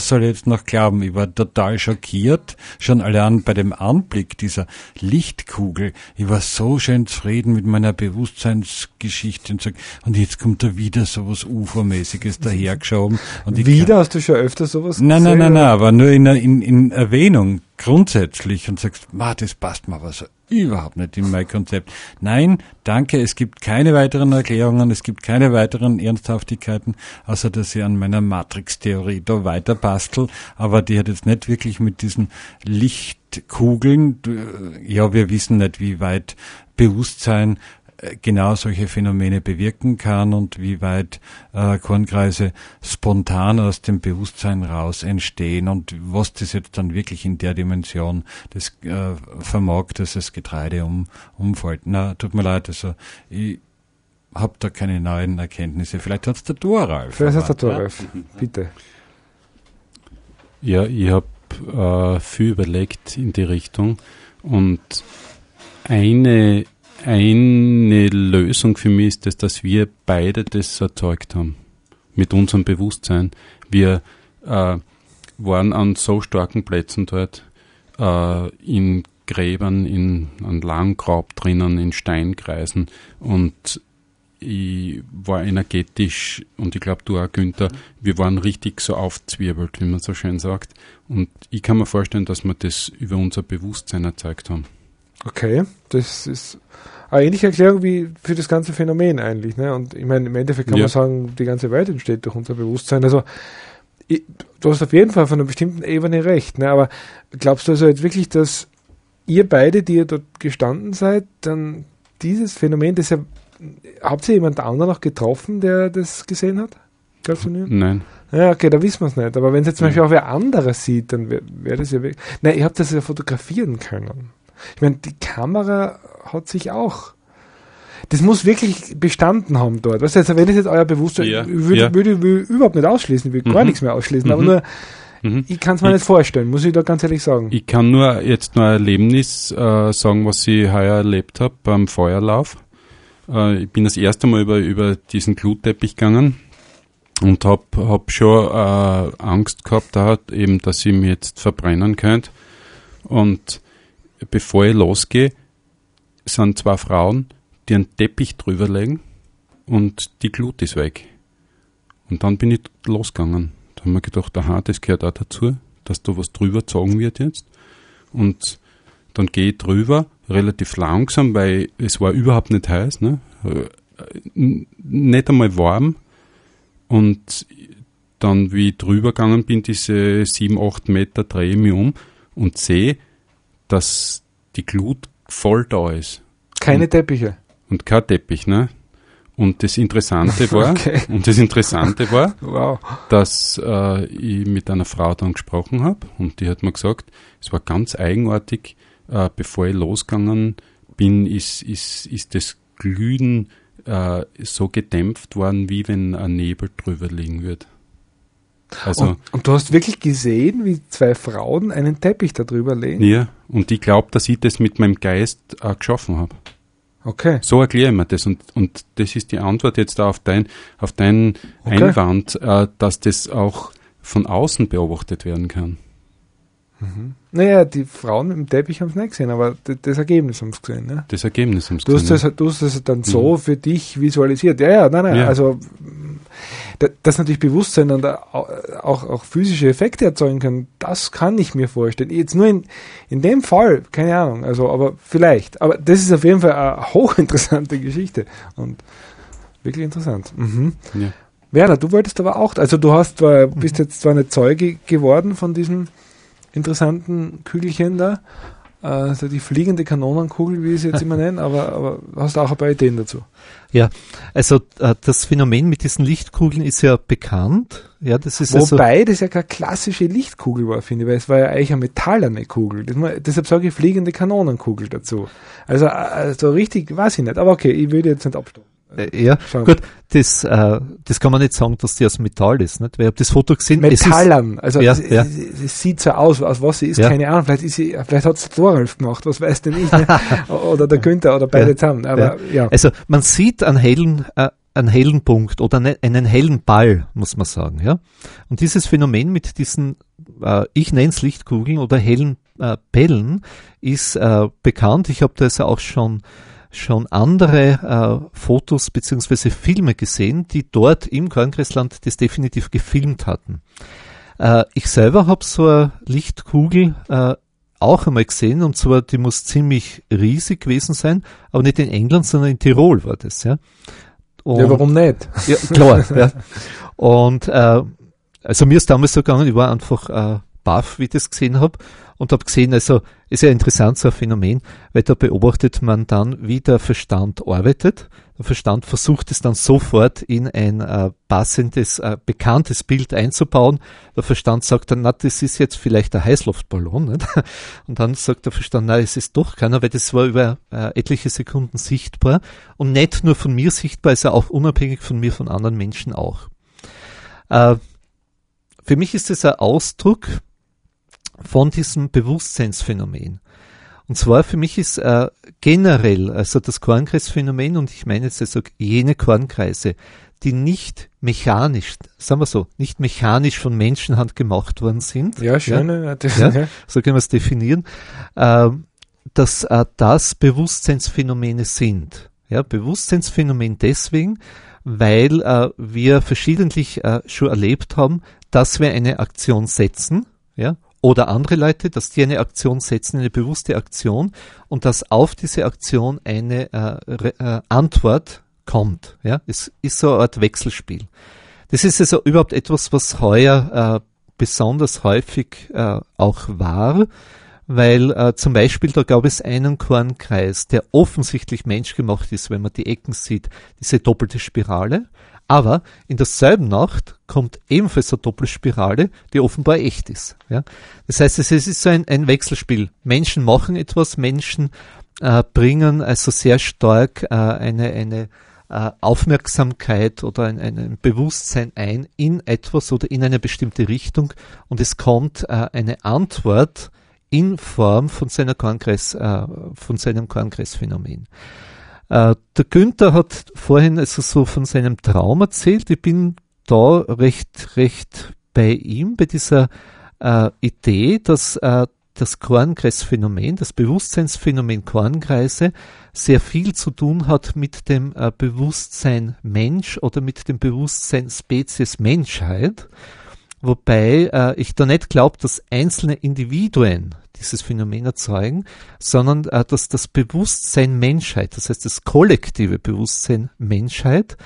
Ich war total schockiert, schon allein bei dem Anblick dieser Lichtkugel. Ich war so schön zufrieden mit meiner Bewusstseinsgeschichte und jetzt kommt da wieder sowas UFO-mäßiges dahergeschoben. Hast du schon öfter sowas gesehen? Nein, aber nur in Erwähnung grundsätzlich und sagst, das passt mir aber so überhaupt nicht in mein Konzept. Nein, danke, es gibt keine weiteren Erklärungen, es gibt keine weiteren Ernsthaftigkeiten, außer dass ich an meiner Matrix-Theorie da weiter bastel, aber die hat jetzt nicht wirklich mit diesen Lichtkugeln, wir wissen nicht, wie weit Bewusstsein genau solche Phänomene bewirken kann und wie weit Kornkreise spontan aus dem Bewusstsein raus entstehen und was das jetzt dann wirklich in der Dimension das vermag, dass das Getreide umfällt. Tut mir leid, also ich habe da keine neuen Erkenntnisse. Vielleicht hat es der Thoralf. Vielleicht hat der Thoralf. Bitte. Ja, ich habe viel überlegt in die Richtung und eine Lösung für mich ist das, dass wir beide das erzeugt haben. Mit unserem Bewusstsein. Wir waren an so starken Plätzen dort, in Gräbern, an Langgrab drinnen, in Steinkreisen, und ich war energetisch, und ich glaube du auch, Günther, wir waren richtig so aufzwirbelt, wie man so schön sagt, und ich kann mir vorstellen, dass wir das über unser Bewusstsein erzeugt haben. Okay, das ist eine ähnliche Erklärung wie für das ganze Phänomen eigentlich, ne? Und ich meine, im Endeffekt kann man sagen, die ganze Welt entsteht durch unser Bewusstsein. Also du hast auf jeden Fall von einer bestimmten Ebene recht, ne? Aber glaubst du also jetzt wirklich, dass ihr beide, die ihr dort gestanden seid, dann dieses Phänomen, das ja, habt ihr jemand anderen noch getroffen, der das gesehen hat? Glaubst du nicht? Nein. Ja, okay, da wissen wir es nicht. Aber wenn es jetzt zum Beispiel auch wer anderes sieht, dann wäre das ja wirklich. Nein, ihr habt das ja fotografieren können. Ich meine, die Kamera hat sich auch. Das muss wirklich bestanden haben dort. Weißt du, also wenn es jetzt euer Bewusstsein, würde ich überhaupt nicht ausschließen, ich will gar nichts mehr ausschließen, aber nur, ich kann es mir nicht vorstellen, muss ich da ganz ehrlich sagen. Ich kann nur jetzt noch ein Erlebnis sagen, was ich heuer erlebt habe beim Feuerlauf. Ich bin das erste Mal über diesen Glutteppich gegangen und hab schon Angst gehabt, eben, dass ich mich jetzt verbrennen könnte. Und bevor ich losgehe, sind 2 Frauen, die einen Teppich drüber legen und die Glut ist weg. Und dann bin ich losgegangen. Da haben wir gedacht, aha, das gehört auch dazu, dass da was drüber gezogen wird jetzt. Und dann gehe ich drüber, relativ langsam, weil es war überhaupt nicht heiß, ne? Nicht einmal warm. Und dann, wie ich drüber gegangen bin, diese 7-8 Meter, drehe ich mich um und sehe, dass die Glut voll da ist. Keine Teppiche. Und kein Teppich, ne? Und das Interessante war, wow, dass ich mit einer Frau dann gesprochen habe, und die hat mir gesagt, es war ganz eigenartig, bevor ich losgegangen bin, ist das Glühen so gedämpft worden, wie wenn ein Nebel drüber liegen würde. Also, und du hast wirklich gesehen, wie 2 Frauen einen Teppich da drüber legen? Ja, und ich glaube, dass ich das mit meinem Geist geschaffen habe. Okay. So erkläre ich mir das, und das ist die Antwort jetzt auf deinen Einwand, dass das auch von außen beobachtet werden kann. Mhm. Naja, die Frauen mit dem Teppich haben es nicht gesehen, aber das Ergebnis haben sie gesehen. Ne? Das Ergebnis haben sie gesehen. Du hast das dann so für dich visualisiert. Nein. Ja. Also dass natürlich Bewusstsein dann da auch physische Effekte erzeugen kann, das kann ich mir vorstellen. Jetzt nur in dem Fall, keine Ahnung, also aber vielleicht. Aber das ist auf jeden Fall eine hochinteressante Geschichte und wirklich interessant. Mhm. Ja. Werner, du wolltest aber auch, also bist jetzt zwar eine Zeuge geworden von diesem interessanten Kügelchen da, also die fliegende Kanonenkugel, wie ich es jetzt immer nenne, aber hast du auch ein paar Ideen dazu? Ja, also das Phänomen mit diesen Lichtkugeln ist ja bekannt. Ja, das ist Wobei das ja keine klassische Lichtkugel war, finde ich, weil es war ja eigentlich eine metallene Kugel. Deshalb sage ich fliegende Kanonenkugel dazu. Also so richtig weiß ich nicht, aber okay, ich würde jetzt nicht abstoppen. Ja, gut, das kann man nicht sagen, dass die aus Metall ist, nicht? Weil ich habe das Foto gesehen. Metallern, also es sieht so aus was sie ist, keine Ahnung, vielleicht hat es der Thoralf gemacht, was weiß denn ich, ne? Oder der Günther oder beide zusammen, aber ja. Also man sieht einen hellen Punkt oder einen hellen Ball, muss man sagen, ja. Und dieses Phänomen mit diesen, ich nenne es Lichtkugeln oder hellen Bällen, ist bekannt. Ich habe das auch schon andere Fotos beziehungsweise Filme gesehen, die dort im Kornkreisland das definitiv gefilmt hatten. Ich selber habe so eine Lichtkugel auch einmal gesehen, und zwar, die muss ziemlich riesig gewesen sein, aber nicht in England, sondern in Tirol war das. Ja, warum nicht? Ja, klar. Ja. Und also mir ist damals so gegangen, ich war einfach baff, wie ich das gesehen habe, und habe gesehen, also ist ja interessant, so ein Phänomen, weil da beobachtet man dann, wie der Verstand arbeitet. Der Verstand versucht es dann sofort in ein passendes, bekanntes Bild einzubauen. Der Verstand sagt dann, na, das ist jetzt vielleicht ein Heißluftballon. Nicht? Und dann sagt der Verstand, na, es ist doch keiner, weil das war über etliche Sekunden sichtbar. Und nicht nur von mir sichtbar, ist ja auch unabhängig von mir, von anderen Menschen auch. Für mich ist es ein Ausdruck von diesem Bewusstseinsphänomen. Und zwar für mich ist generell, also das Kornkreisphänomen, und ich meine jetzt also jene Kornkreise, die nicht mechanisch, sagen wir so, nicht mechanisch von Menschenhand gemacht worden sind. Ja, schön. Ja, so können wir es definieren, dass das Bewusstseinsphänomene sind. Ja, Bewusstseinsphänomen deswegen, weil wir verschiedentlich schon erlebt haben, dass wir eine Aktion setzen, ja, oder andere Leute, dass die eine Aktion setzen, eine bewusste Aktion, und dass auf diese Aktion eine Antwort kommt. Ja, es ist so eine Art Wechselspiel. Das ist also überhaupt etwas, was heuer besonders häufig auch war, weil zum Beispiel da gab es einen Kornkreis, der offensichtlich menschgemacht ist, wenn man die Ecken sieht, diese doppelte Spirale. Aber in derselben Nacht kommt ebenfalls eine Doppelspirale, die offenbar echt ist. Ja? Das heißt, es ist so ein Wechselspiel. Menschen machen etwas, Menschen bringen also sehr stark eine Aufmerksamkeit oder ein Bewusstsein ein in etwas oder in eine bestimmte Richtung, und es kommt eine Antwort in Form von seinem Kornkreisphänomen. Der Günther hat vorhin also so von seinem Traum erzählt. Ich bin da recht bei ihm, bei dieser Idee, dass das Kornkreisphänomen, das Bewusstseinsphänomen Kornkreise sehr viel zu tun hat mit dem Bewusstsein Mensch oder mit dem Bewusstsein Spezies Menschheit, wobei ich da nicht glaube, dass einzelne Individuen dieses Phänomen erzeugen, sondern dass das Bewusstsein Menschheit, das heißt das kollektive Bewusstsein Menschheit,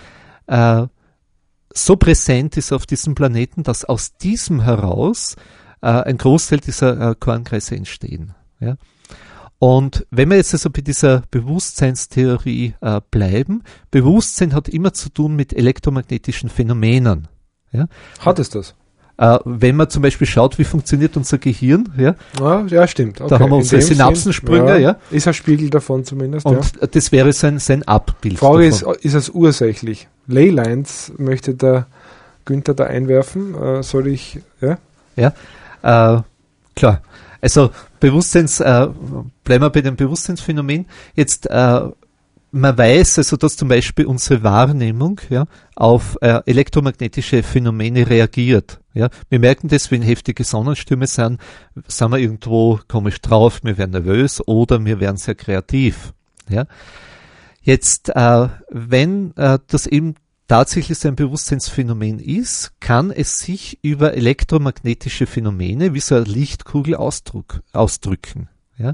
so präsent ist auf diesem Planeten, dass aus diesem heraus ein Großteil dieser Kornkreise entstehen. Ja? Und wenn wir jetzt also bei dieser Bewusstseinstheorie bleiben, Bewusstsein hat immer zu tun mit elektromagnetischen Phänomenen. Ja? Hat es das? Wenn man zum Beispiel schaut, wie funktioniert unser Gehirn, ja, ja stimmt. Okay. Da haben wir unsere Synapsensprünge, ja. Ist ein Spiegel davon zumindest, und das wäre sein Abbild. Die Frage ist es ursächlich? Leylines möchte der Günther da einwerfen, soll ich, ja? Ja, klar. Also bleiben wir bei dem Bewusstseinsphänomen. Jetzt, man weiß also, dass zum Beispiel unsere Wahrnehmung auf elektromagnetische Phänomene reagiert. Ja? Wir merken das, wenn heftige Sonnenstürme sind wir irgendwo komisch drauf, wir werden nervös oder wir werden sehr kreativ. Ja? Jetzt, wenn das eben tatsächlich so ein Bewusstseinsphänomen ist, kann es sich über elektromagnetische Phänomene wie so eine Lichtkugel ausdrücken. Ja?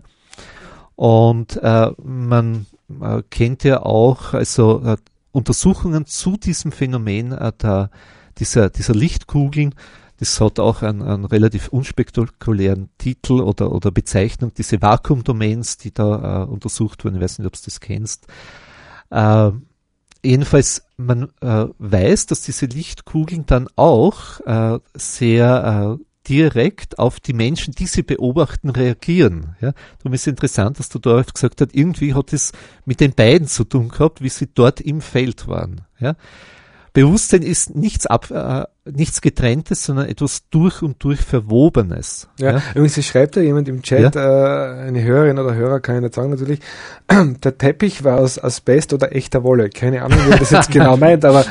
Und man kennt ja auch also Untersuchungen zu diesem Phänomen dieser Lichtkugeln. Das hat auch einen relativ unspektakulären Titel oder Bezeichnung, diese Vakuumdomains, die da untersucht wurden. Ich weiß nicht, ob du das kennst. Jedenfalls, man weiß, dass diese Lichtkugeln dann auch sehr direkt auf die Menschen, die sie beobachten, reagieren. Ja, darum ist es interessant, dass du da gesagt hast, irgendwie hat es mit den beiden zu tun gehabt, wie sie dort im Feld waren. Ja. Bewusstsein ist nichts Getrenntes, sondern etwas durch und durch Verwobenes. Ja. Übrigens, es schreibt da jemand im Chat, eine Hörerin oder Hörer, kann ich nicht sagen natürlich, der Teppich war aus Asbest oder echter Wolle. Keine Ahnung, wie er das jetzt genau meint, aber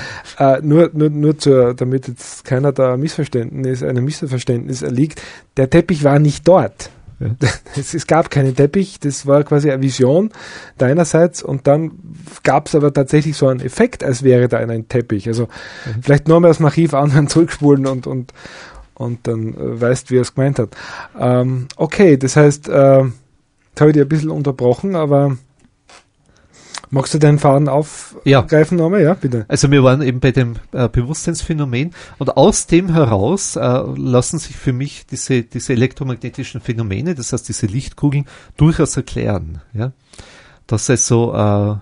damit jetzt keiner da einem Missverständnis erliegt, der Teppich war nicht dort. Ja. Es gab keinen Teppich, das war quasi eine Vision deinerseits, und dann gab es aber tatsächlich so einen Effekt, als wäre da ein Teppich. Also vielleicht nur mal aus dem Archiv anhören, zurückspulen und dann weißt, wie er es gemeint hat. Okay, das heißt, jetzt habe ich dich ein bisschen unterbrochen, aber Magst du den Faden aufgreifen nochmal? Ja, bitte. Also wir waren eben bei dem Bewusstseinsphänomen und aus dem heraus lassen sich für mich diese elektromagnetischen Phänomene, das heißt diese Lichtkugeln, durchaus erklären. Ja? Dass also,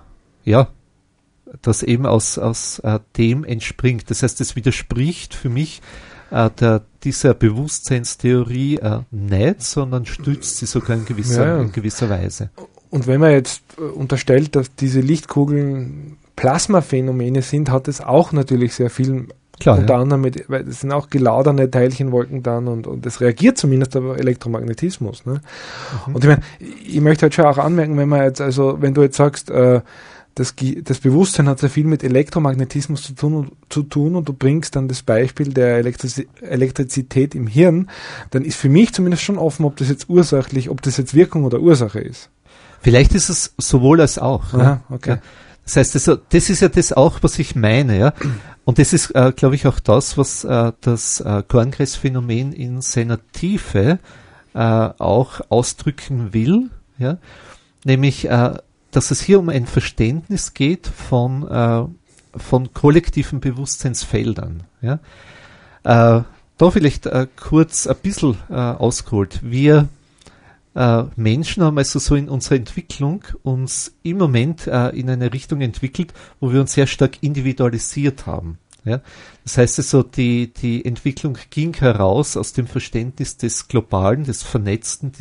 das eben aus dem entspringt. Das heißt, es widerspricht für mich dieser Bewusstseinstheorie nicht, sondern stützt sie sogar in gewisser Weise. Und wenn man jetzt unterstellt, dass diese Lichtkugeln Plasmaphänomene sind, hat es auch natürlich sehr viel, unter anderem weil es sind auch geladene Teilchenwolken dann und es reagiert zumindest auf Elektromagnetismus. Ne? Mhm. Und ich möchte halt schon auch anmerken, wenn du jetzt sagst, das Bewusstsein hat sehr viel mit Elektromagnetismus zu tun und du bringst dann das Beispiel der Elektrizität im Hirn, dann ist für mich zumindest schon offen, ob das jetzt Wirkung oder Ursache ist. Vielleicht ist es sowohl als auch. Aha, okay. Ja. Das heißt, das ist ja das auch, was ich meine. Ja? Und das ist, glaube ich, auch das, was das Kornkreisphänomen in seiner Tiefe auch ausdrücken will. Ja? Nämlich, dass es hier um ein Verständnis geht von kollektiven Bewusstseinsfeldern. Ja? Da vielleicht kurz ein bisschen ausgeholt. Wir Menschen haben also so in unserer Entwicklung uns im Moment in eine Richtung entwickelt, wo wir uns sehr stark individualisiert haben. Ja? Das heißt also, die Entwicklung ging heraus aus dem Verständnis des Globalen, des Vernetzten,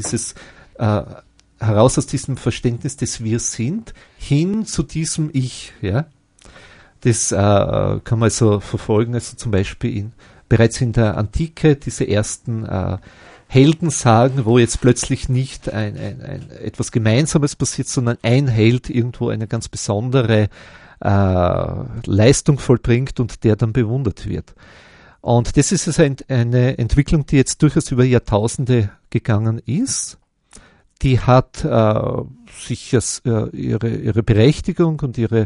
heraus aus diesem Verständnis des Wir sind, hin zu diesem Ich. Ja? Das kann man also verfolgen, also zum Beispiel bereits in der Antike diese ersten Heldensagen, wo jetzt plötzlich nicht etwas Gemeinsames passiert, sondern ein Held irgendwo eine ganz besondere Leistung vollbringt und der dann bewundert wird. Und das ist also eine Entwicklung, die jetzt durchaus über Jahrtausende gegangen ist. Die hat sicher ihre Berechtigung und ihre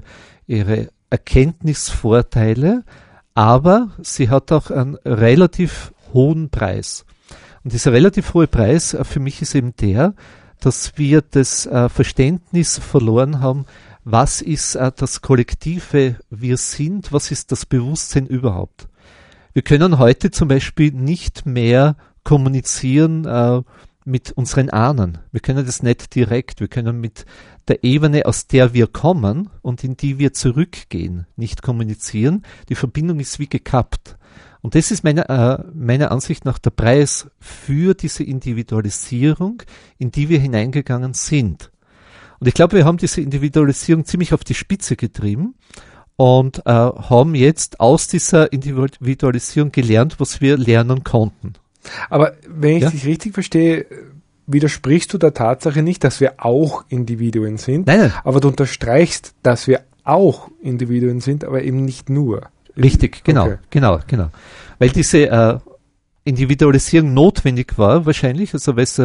Erkenntnisvorteile, aber sie hat auch einen relativ hohen Preis. Und dieser relativ hohe Preis für mich ist eben dass wir das Verständnis verloren haben, was ist das kollektive Wir sind, was ist das Bewusstsein überhaupt. Wir können heute zum Beispiel nicht mehr kommunizieren mit unseren Ahnen. Wir können das nicht direkt, wir können mit der Ebene, aus der wir kommen und in die wir zurückgehen, nicht kommunizieren. Die Verbindung ist wie gekappt. Und das ist meiner Ansicht nach der Preis für diese Individualisierung, in die wir hineingegangen sind. Und ich glaube, wir haben diese Individualisierung ziemlich auf die Spitze getrieben und haben jetzt aus dieser Individualisierung gelernt, was wir lernen konnten. Aber wenn ich dich richtig verstehe, widersprichst du der Tatsache nicht, dass wir auch Individuen sind, Nein. Aber du unterstreichst, dass wir auch Individuen sind, aber eben nicht nur. Richtig, genau, Okay. genau. Weil diese Individualisierung notwendig war wahrscheinlich, also weil es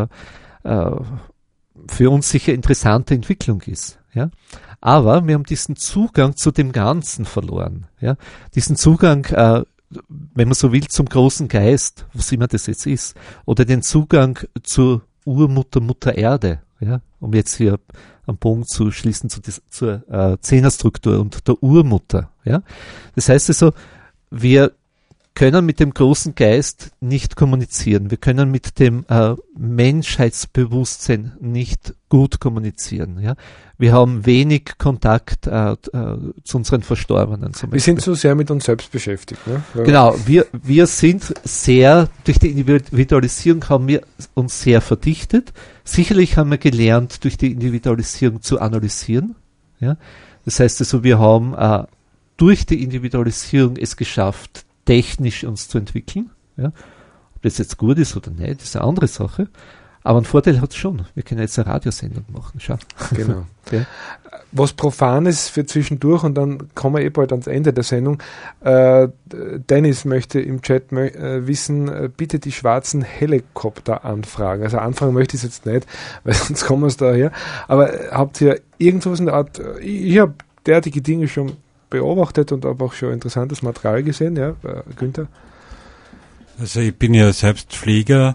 für uns sicher interessante Entwicklung ist. Ja? Aber wir haben diesen Zugang zu dem Ganzen verloren. Ja? Diesen Zugang, wenn man so will, zum großen Geist, was immer das jetzt ist, oder den Zugang zur Urmutter, Mutter Erde, ja? Um jetzt hier am Bogen zu schließen zur Zehnerstruktur und der Urmutter. Ja? Das heißt also, wir können mit dem großen Geist nicht kommunizieren. Wir können mit dem Menschheitsbewusstsein nicht gut kommunizieren. Ja? Wir haben wenig Kontakt zu unseren Verstorbenen. Zum Beispiel. Wir sind so sehr mit uns selbst beschäftigt. Ne? Ja. Genau, wir sind sehr, durch die Individualisierung haben wir uns sehr verdichtet. Sicherlich haben wir gelernt, durch die Individualisierung zu analysieren. Ja? Das heißt also, wir haben durch die Individualisierung es geschafft, technisch uns zu entwickeln. Ja? Ob das jetzt gut ist oder nicht, ist eine andere Sache. Aber einen Vorteil hat es schon. Wir können jetzt eine Radiosendung machen. Schau. Genau. Ja. Was Profanes für zwischendurch und dann kommen wir bald ans Ende der Sendung. Dennis möchte im Chat wissen, bitte die schwarzen Helikopter anfragen. Also anfragen möchte ich es jetzt nicht, weil sonst kommen wir es daher. Aber habt ihr irgendwas in der Art, ich habe derartige Dinge schon beobachtet und habe auch schon interessantes Material gesehen, ja, Günther? Also ich bin ja selbst Flieger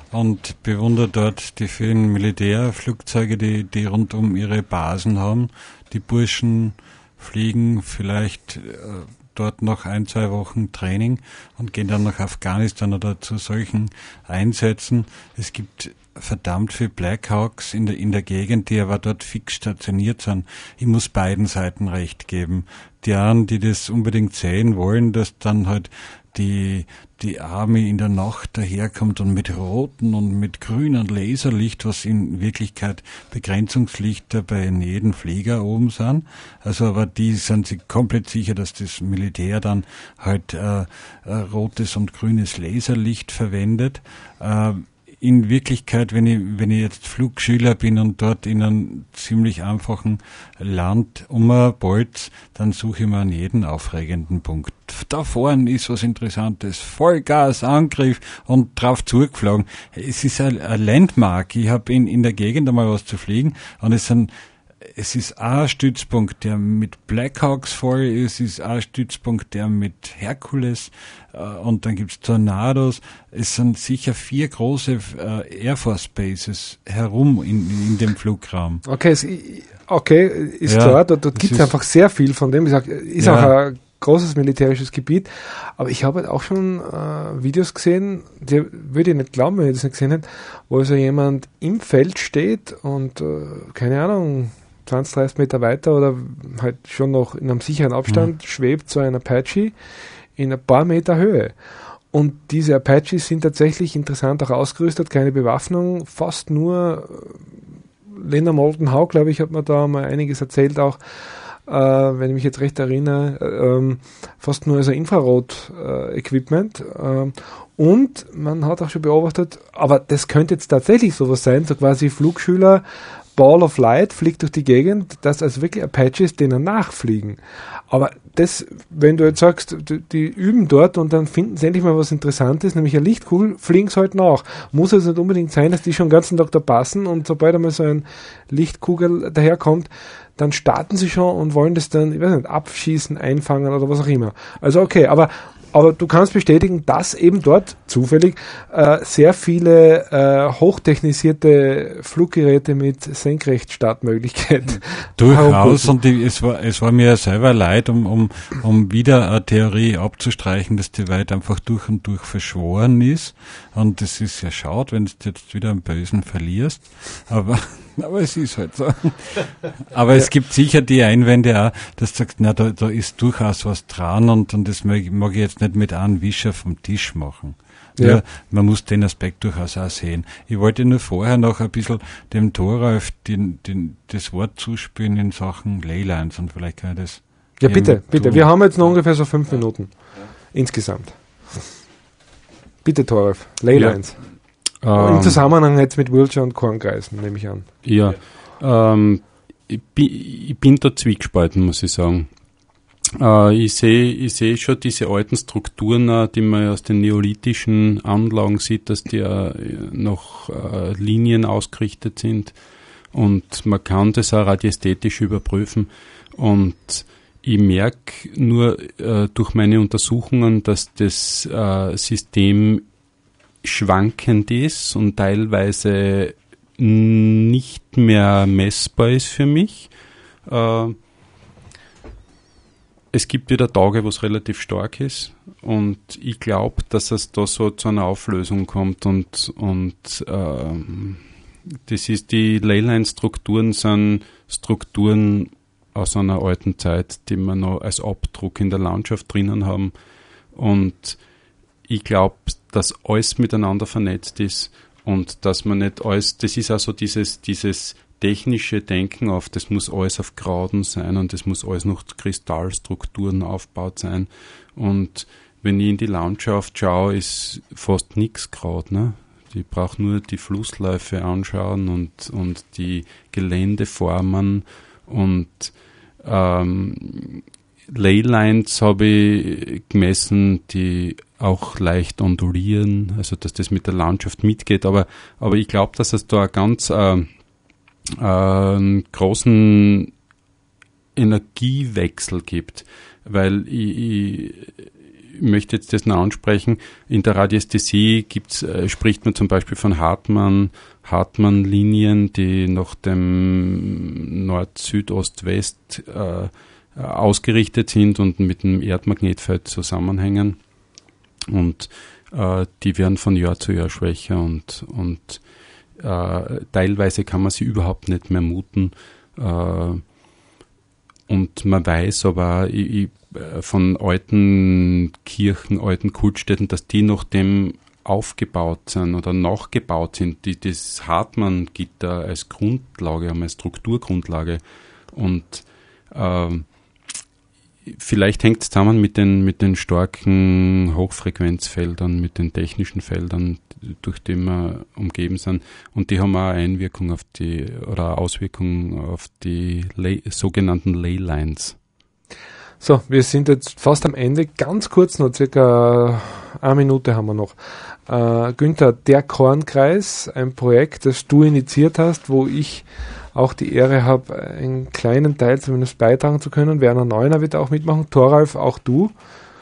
und bewundere dort die vielen Militärflugzeuge, die rund um ihre Basen haben. Die Burschen fliegen vielleicht dort noch 1-2 Wochen Training und gehen dann nach Afghanistan oder zu solchen Einsätzen. Es gibt verdammt viele Blackhawks in der Gegend, die aber dort fix stationiert sind. Ich muss beiden Seiten recht geben. Die einen, die das unbedingt sehen wollen, dass dann halt die Army in der Nacht daherkommt und mit roten und mit grünen Laserlicht, was in Wirklichkeit Begrenzungslichter bei jedem Flieger oben sind. Also, aber die sind sich komplett sicher, dass das Militär dann halt rotes und grünes Laserlicht verwendet. In Wirklichkeit, wenn ich jetzt Flugschüler bin und dort in einem ziemlich einfachen Land umbolz, dann suche ich mir an jeden aufregenden Punkt. Da vorne ist was Interessantes. Vollgas, Angriff und drauf zugeflogen. Es ist ein Landmark. Ich habe in der Gegend einmal was zu fliegen und es ist ein Stützpunkt, der mit Blackhawks voll ist, es ist ein Stützpunkt, der mit Hercules und dann gibt's Tornados. Es sind sicher 4 große Air Force Bases herum in dem Flugraum. Okay, ist klar, dort gibt es einfach sehr viel von dem. Ich sag, ist auch ein großes militärisches Gebiet, aber ich habe halt auch schon Videos gesehen, die würde ich nicht glauben, wenn ich das nicht gesehen hätte, wo so jemand im Feld steht und keine Ahnung, 20, 30 Meter weiter oder halt schon noch in einem sicheren Abstand schwebt so ein Apache in ein paar Meter Höhe. Und diese Apaches sind tatsächlich interessant auch ausgerüstet, keine Bewaffnung, fast nur Lena Moulton Howe, glaube ich, hat mir da mal einiges erzählt auch, wenn ich mich jetzt recht erinnere, fast nur so Infrarot-Equipment. Und man hat auch schon beobachtet, aber das könnte jetzt tatsächlich sowas sein, so quasi Flugschüler, Ball of Light fliegt durch die Gegend, dass also wirklich Apaches denen nachfliegen. Aber das, wenn du jetzt sagst, die üben dort und dann finden sie endlich mal was Interessantes, nämlich eine Lichtkugel, fliegen sie halt nach. Muss also nicht unbedingt sein, dass die schon den ganzen Tag da passen und sobald einmal so ein Lichtkugel daherkommt, dann starten sie schon und wollen das dann, ich weiß nicht, abschießen, einfangen oder was auch immer. Also okay, aber du kannst bestätigen, dass eben dort zufällig sehr viele hochtechnisierte Fluggeräte mit Senkrechtstartmöglichkeit durchaus, und es war mir selber leid, um wieder eine Theorie abzustreichen, dass die Welt einfach durch und durch verschworen ist, und das ist ja schade, wenn du jetzt wieder einen Bösen verlierst, aber es ist halt so. Aber es gibt sicher die Einwände auch, dass du sagst, na, da ist durchaus was dran, und das mag ich jetzt nicht mit einem Wischer vom Tisch machen. Ja. Man muss den Aspekt durchaus auch sehen. Ich wollte nur vorher noch ein bisschen dem Thoralf das Wort zuspielen in Sachen Leylines, und vielleicht kann ich das... Ja, bitte. Wir haben jetzt noch ungefähr so 5 Minuten insgesamt. Bitte, Thoralf, Leylines. Ja. Im Zusammenhang jetzt mit Wiltshire und Kornkreisen, nehme ich an. Ja, ich bin da zwiegespalten, muss ich sagen. Ich sehe schon diese alten Strukturen, die man aus den neolithischen Anlagen sieht, dass die noch Linien ausgerichtet sind, und man kann das auch radiästhetisch überprüfen, und ich merke nur durch meine Untersuchungen, dass das System schwankend ist und teilweise nicht mehr messbar ist für mich. Es gibt wieder Tage, wo es relativ stark ist, und ich glaube, dass es da so zu einer Auflösung kommt, und das ist, die Leyline-Strukturen sind Strukturen aus einer alten Zeit, die wir noch als Abdruck in der Landschaft drinnen haben, und ich glaube, dass alles miteinander vernetzt ist und dass man nicht alles, das ist also dieses technische Denken auf, das muss alles auf Graden sein und das muss alles noch Kristallstrukturen aufgebaut sein, und wenn ich in die Landschaft schaue, ist fast nichts gerade, ne? Ich brauche nur die Flussläufe anschauen und die Geländeformen, und Leylines habe ich gemessen, die auch leicht ondulieren, also dass das mit der Landschaft mitgeht, aber ich glaube, dass es da ganz einen großen Energiewechsel gibt, weil möchte jetzt das noch ansprechen. In der Radiästhesie spricht man zum Beispiel von Hartmann-Linien, die nach dem Nord-Süd-Ost-West ausgerichtet sind und mit dem Erdmagnetfeld zusammenhängen. Und die werden von Jahr zu Jahr schwächer und teilweise kann man sie überhaupt nicht mehr muten. Und man weiß aber von alten Kirchen, alten Kultstätten, dass die noch dem aufgebaut sind oder nachgebaut sind, die das Hartmann-Gitter als Grundlage haben, als Strukturgrundlage. Und vielleicht hängt es zusammen mit den starken Hochfrequenzfeldern, mit den technischen Feldern, durch die wir umgeben sind. Und die haben auch Einwirkung Auswirkungen auf die sogenannten Leylines. So, wir sind jetzt fast am Ende. Ganz kurz noch, circa 1 Minute haben wir noch. Günther, der Kornkreis, ein Projekt, das du initiiert hast, wo ich auch die Ehre habe, einen kleinen Teil zumindest beitragen zu können. Werner Neuner wird auch mitmachen, Thoralf, auch du.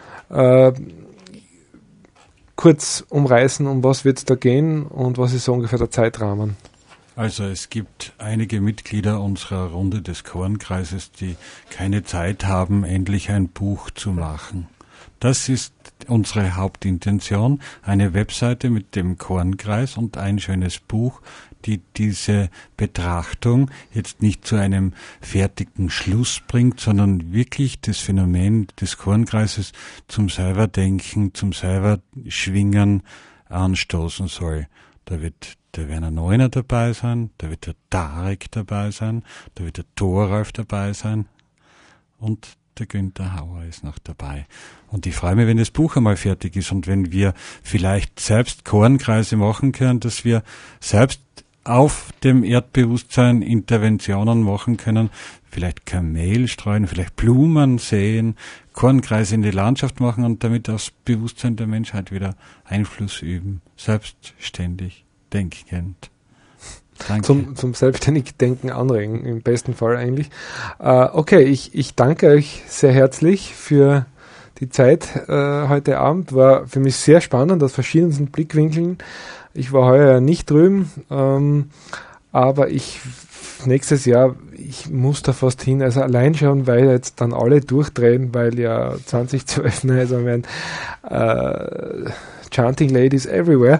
Kurz umreißen, um was wird es da gehen und was ist so ungefähr der Zeitrahmen? Also es gibt einige Mitglieder unserer Runde des Kornkreises, die keine Zeit haben, endlich ein Buch zu machen. Das ist unsere Hauptintention, eine Webseite mit dem Kornkreis und ein schönes Buch, die diese Betrachtung jetzt nicht zu einem fertigen Schluss bringt, sondern wirklich das Phänomen des Kornkreises zum selber Denken, zum selber Schwingen anstoßen soll. Da wird der Werner Neuner dabei sein, da wird der Tarek dabei sein, da wird der Thoralf dabei sein und der Günther Hauer ist noch dabei. Und ich freue mich, wenn das Buch einmal fertig ist und wenn wir vielleicht selbst Kornkreise machen können, dass wir selbst auf dem Erdbewusstsein Interventionen machen können, vielleicht Kamel streuen, vielleicht Blumen säen, Kornkreise in die Landschaft machen und damit aufs Bewusstsein der Menschheit wieder Einfluss üben, selbstständig denkend. Danke. Zum selbstständig Denken anregen, im besten Fall eigentlich. Okay, ich danke euch sehr herzlich für die Zeit heute Abend. War für mich sehr spannend aus verschiedensten Blickwinkeln. Ich war heuer nicht drüben, aber nächstes Jahr, ich muss da fast hin, also allein schon, weil jetzt dann alle durchdrehen, weil ja 2012, also werden Chanting Ladies everywhere.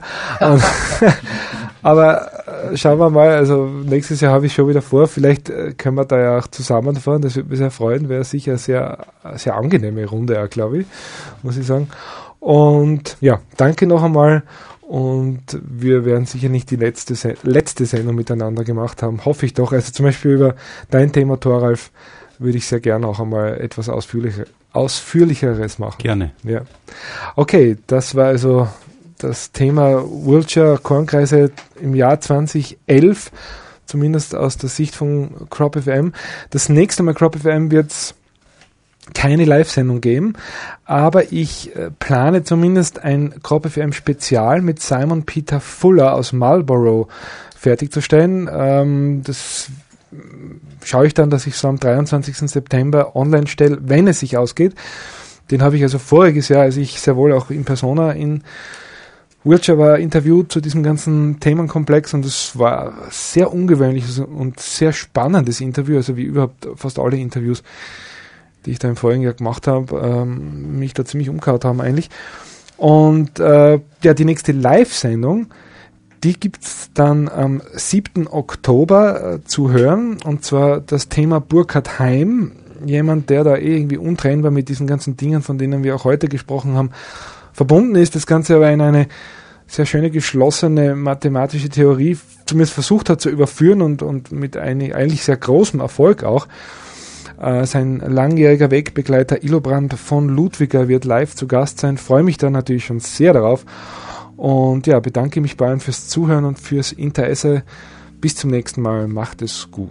Aber schauen wir mal, also nächstes Jahr habe ich schon wieder vor, vielleicht können wir da ja auch zusammenfahren, das würde mich sehr freuen, wäre sicher eine sehr, sehr angenehme Runde auch, glaube ich, muss ich sagen. Und ja, danke noch einmal und wir werden sicher nicht die letzte Sendung miteinander gemacht haben, hoffe ich doch. Also zum Beispiel über dein Thema, Thoralf, würde ich sehr gerne auch einmal etwas Ausführlicheres machen. Gerne. Ja. Okay, das war also das Thema Wiltshire Kornkreise im Jahr 2011, zumindest aus der Sicht von Crop FM. Das nächste Mal Crop FM wird es keine Live-Sendung geben, aber ich plane zumindest ein Crop FM Spezial mit Simon Peter Fuller aus Marlborough fertigzustellen. Das schaue ich dann, dass ich so am 23. September online stelle, wenn es sich ausgeht. Den habe ich also voriges Jahr, als ich sehr wohl auch in Persona in Wiltshire war, interviewt zu diesem ganzen Themenkomplex und es war ein sehr ungewöhnliches und sehr spannendes Interview, also wie überhaupt fast alle Interviews, die ich da im vorigen Jahr gemacht habe, mich da ziemlich umgehauen haben eigentlich. Und ja, die nächste Live-Sendung, die gibt's dann am 7. Oktober zu hören, und zwar das Thema Burkhard Heim, jemand, der da irgendwie untrennbar mit diesen ganzen Dingen, von denen wir auch heute gesprochen haben, verbunden ist. Das Ganze aber in eine sehr schöne, geschlossene mathematische Theorie zumindest versucht hat zu überführen und mit eigentlich sehr großem Erfolg auch. Sein langjähriger Wegbegleiter Illobrand von Ludwiger wird live zu Gast sein. Freue mich da natürlich schon sehr darauf. Und ja, bedanke mich bei allen fürs Zuhören und fürs Interesse. Bis zum nächsten Mal. Macht es gut.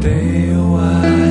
stay a while.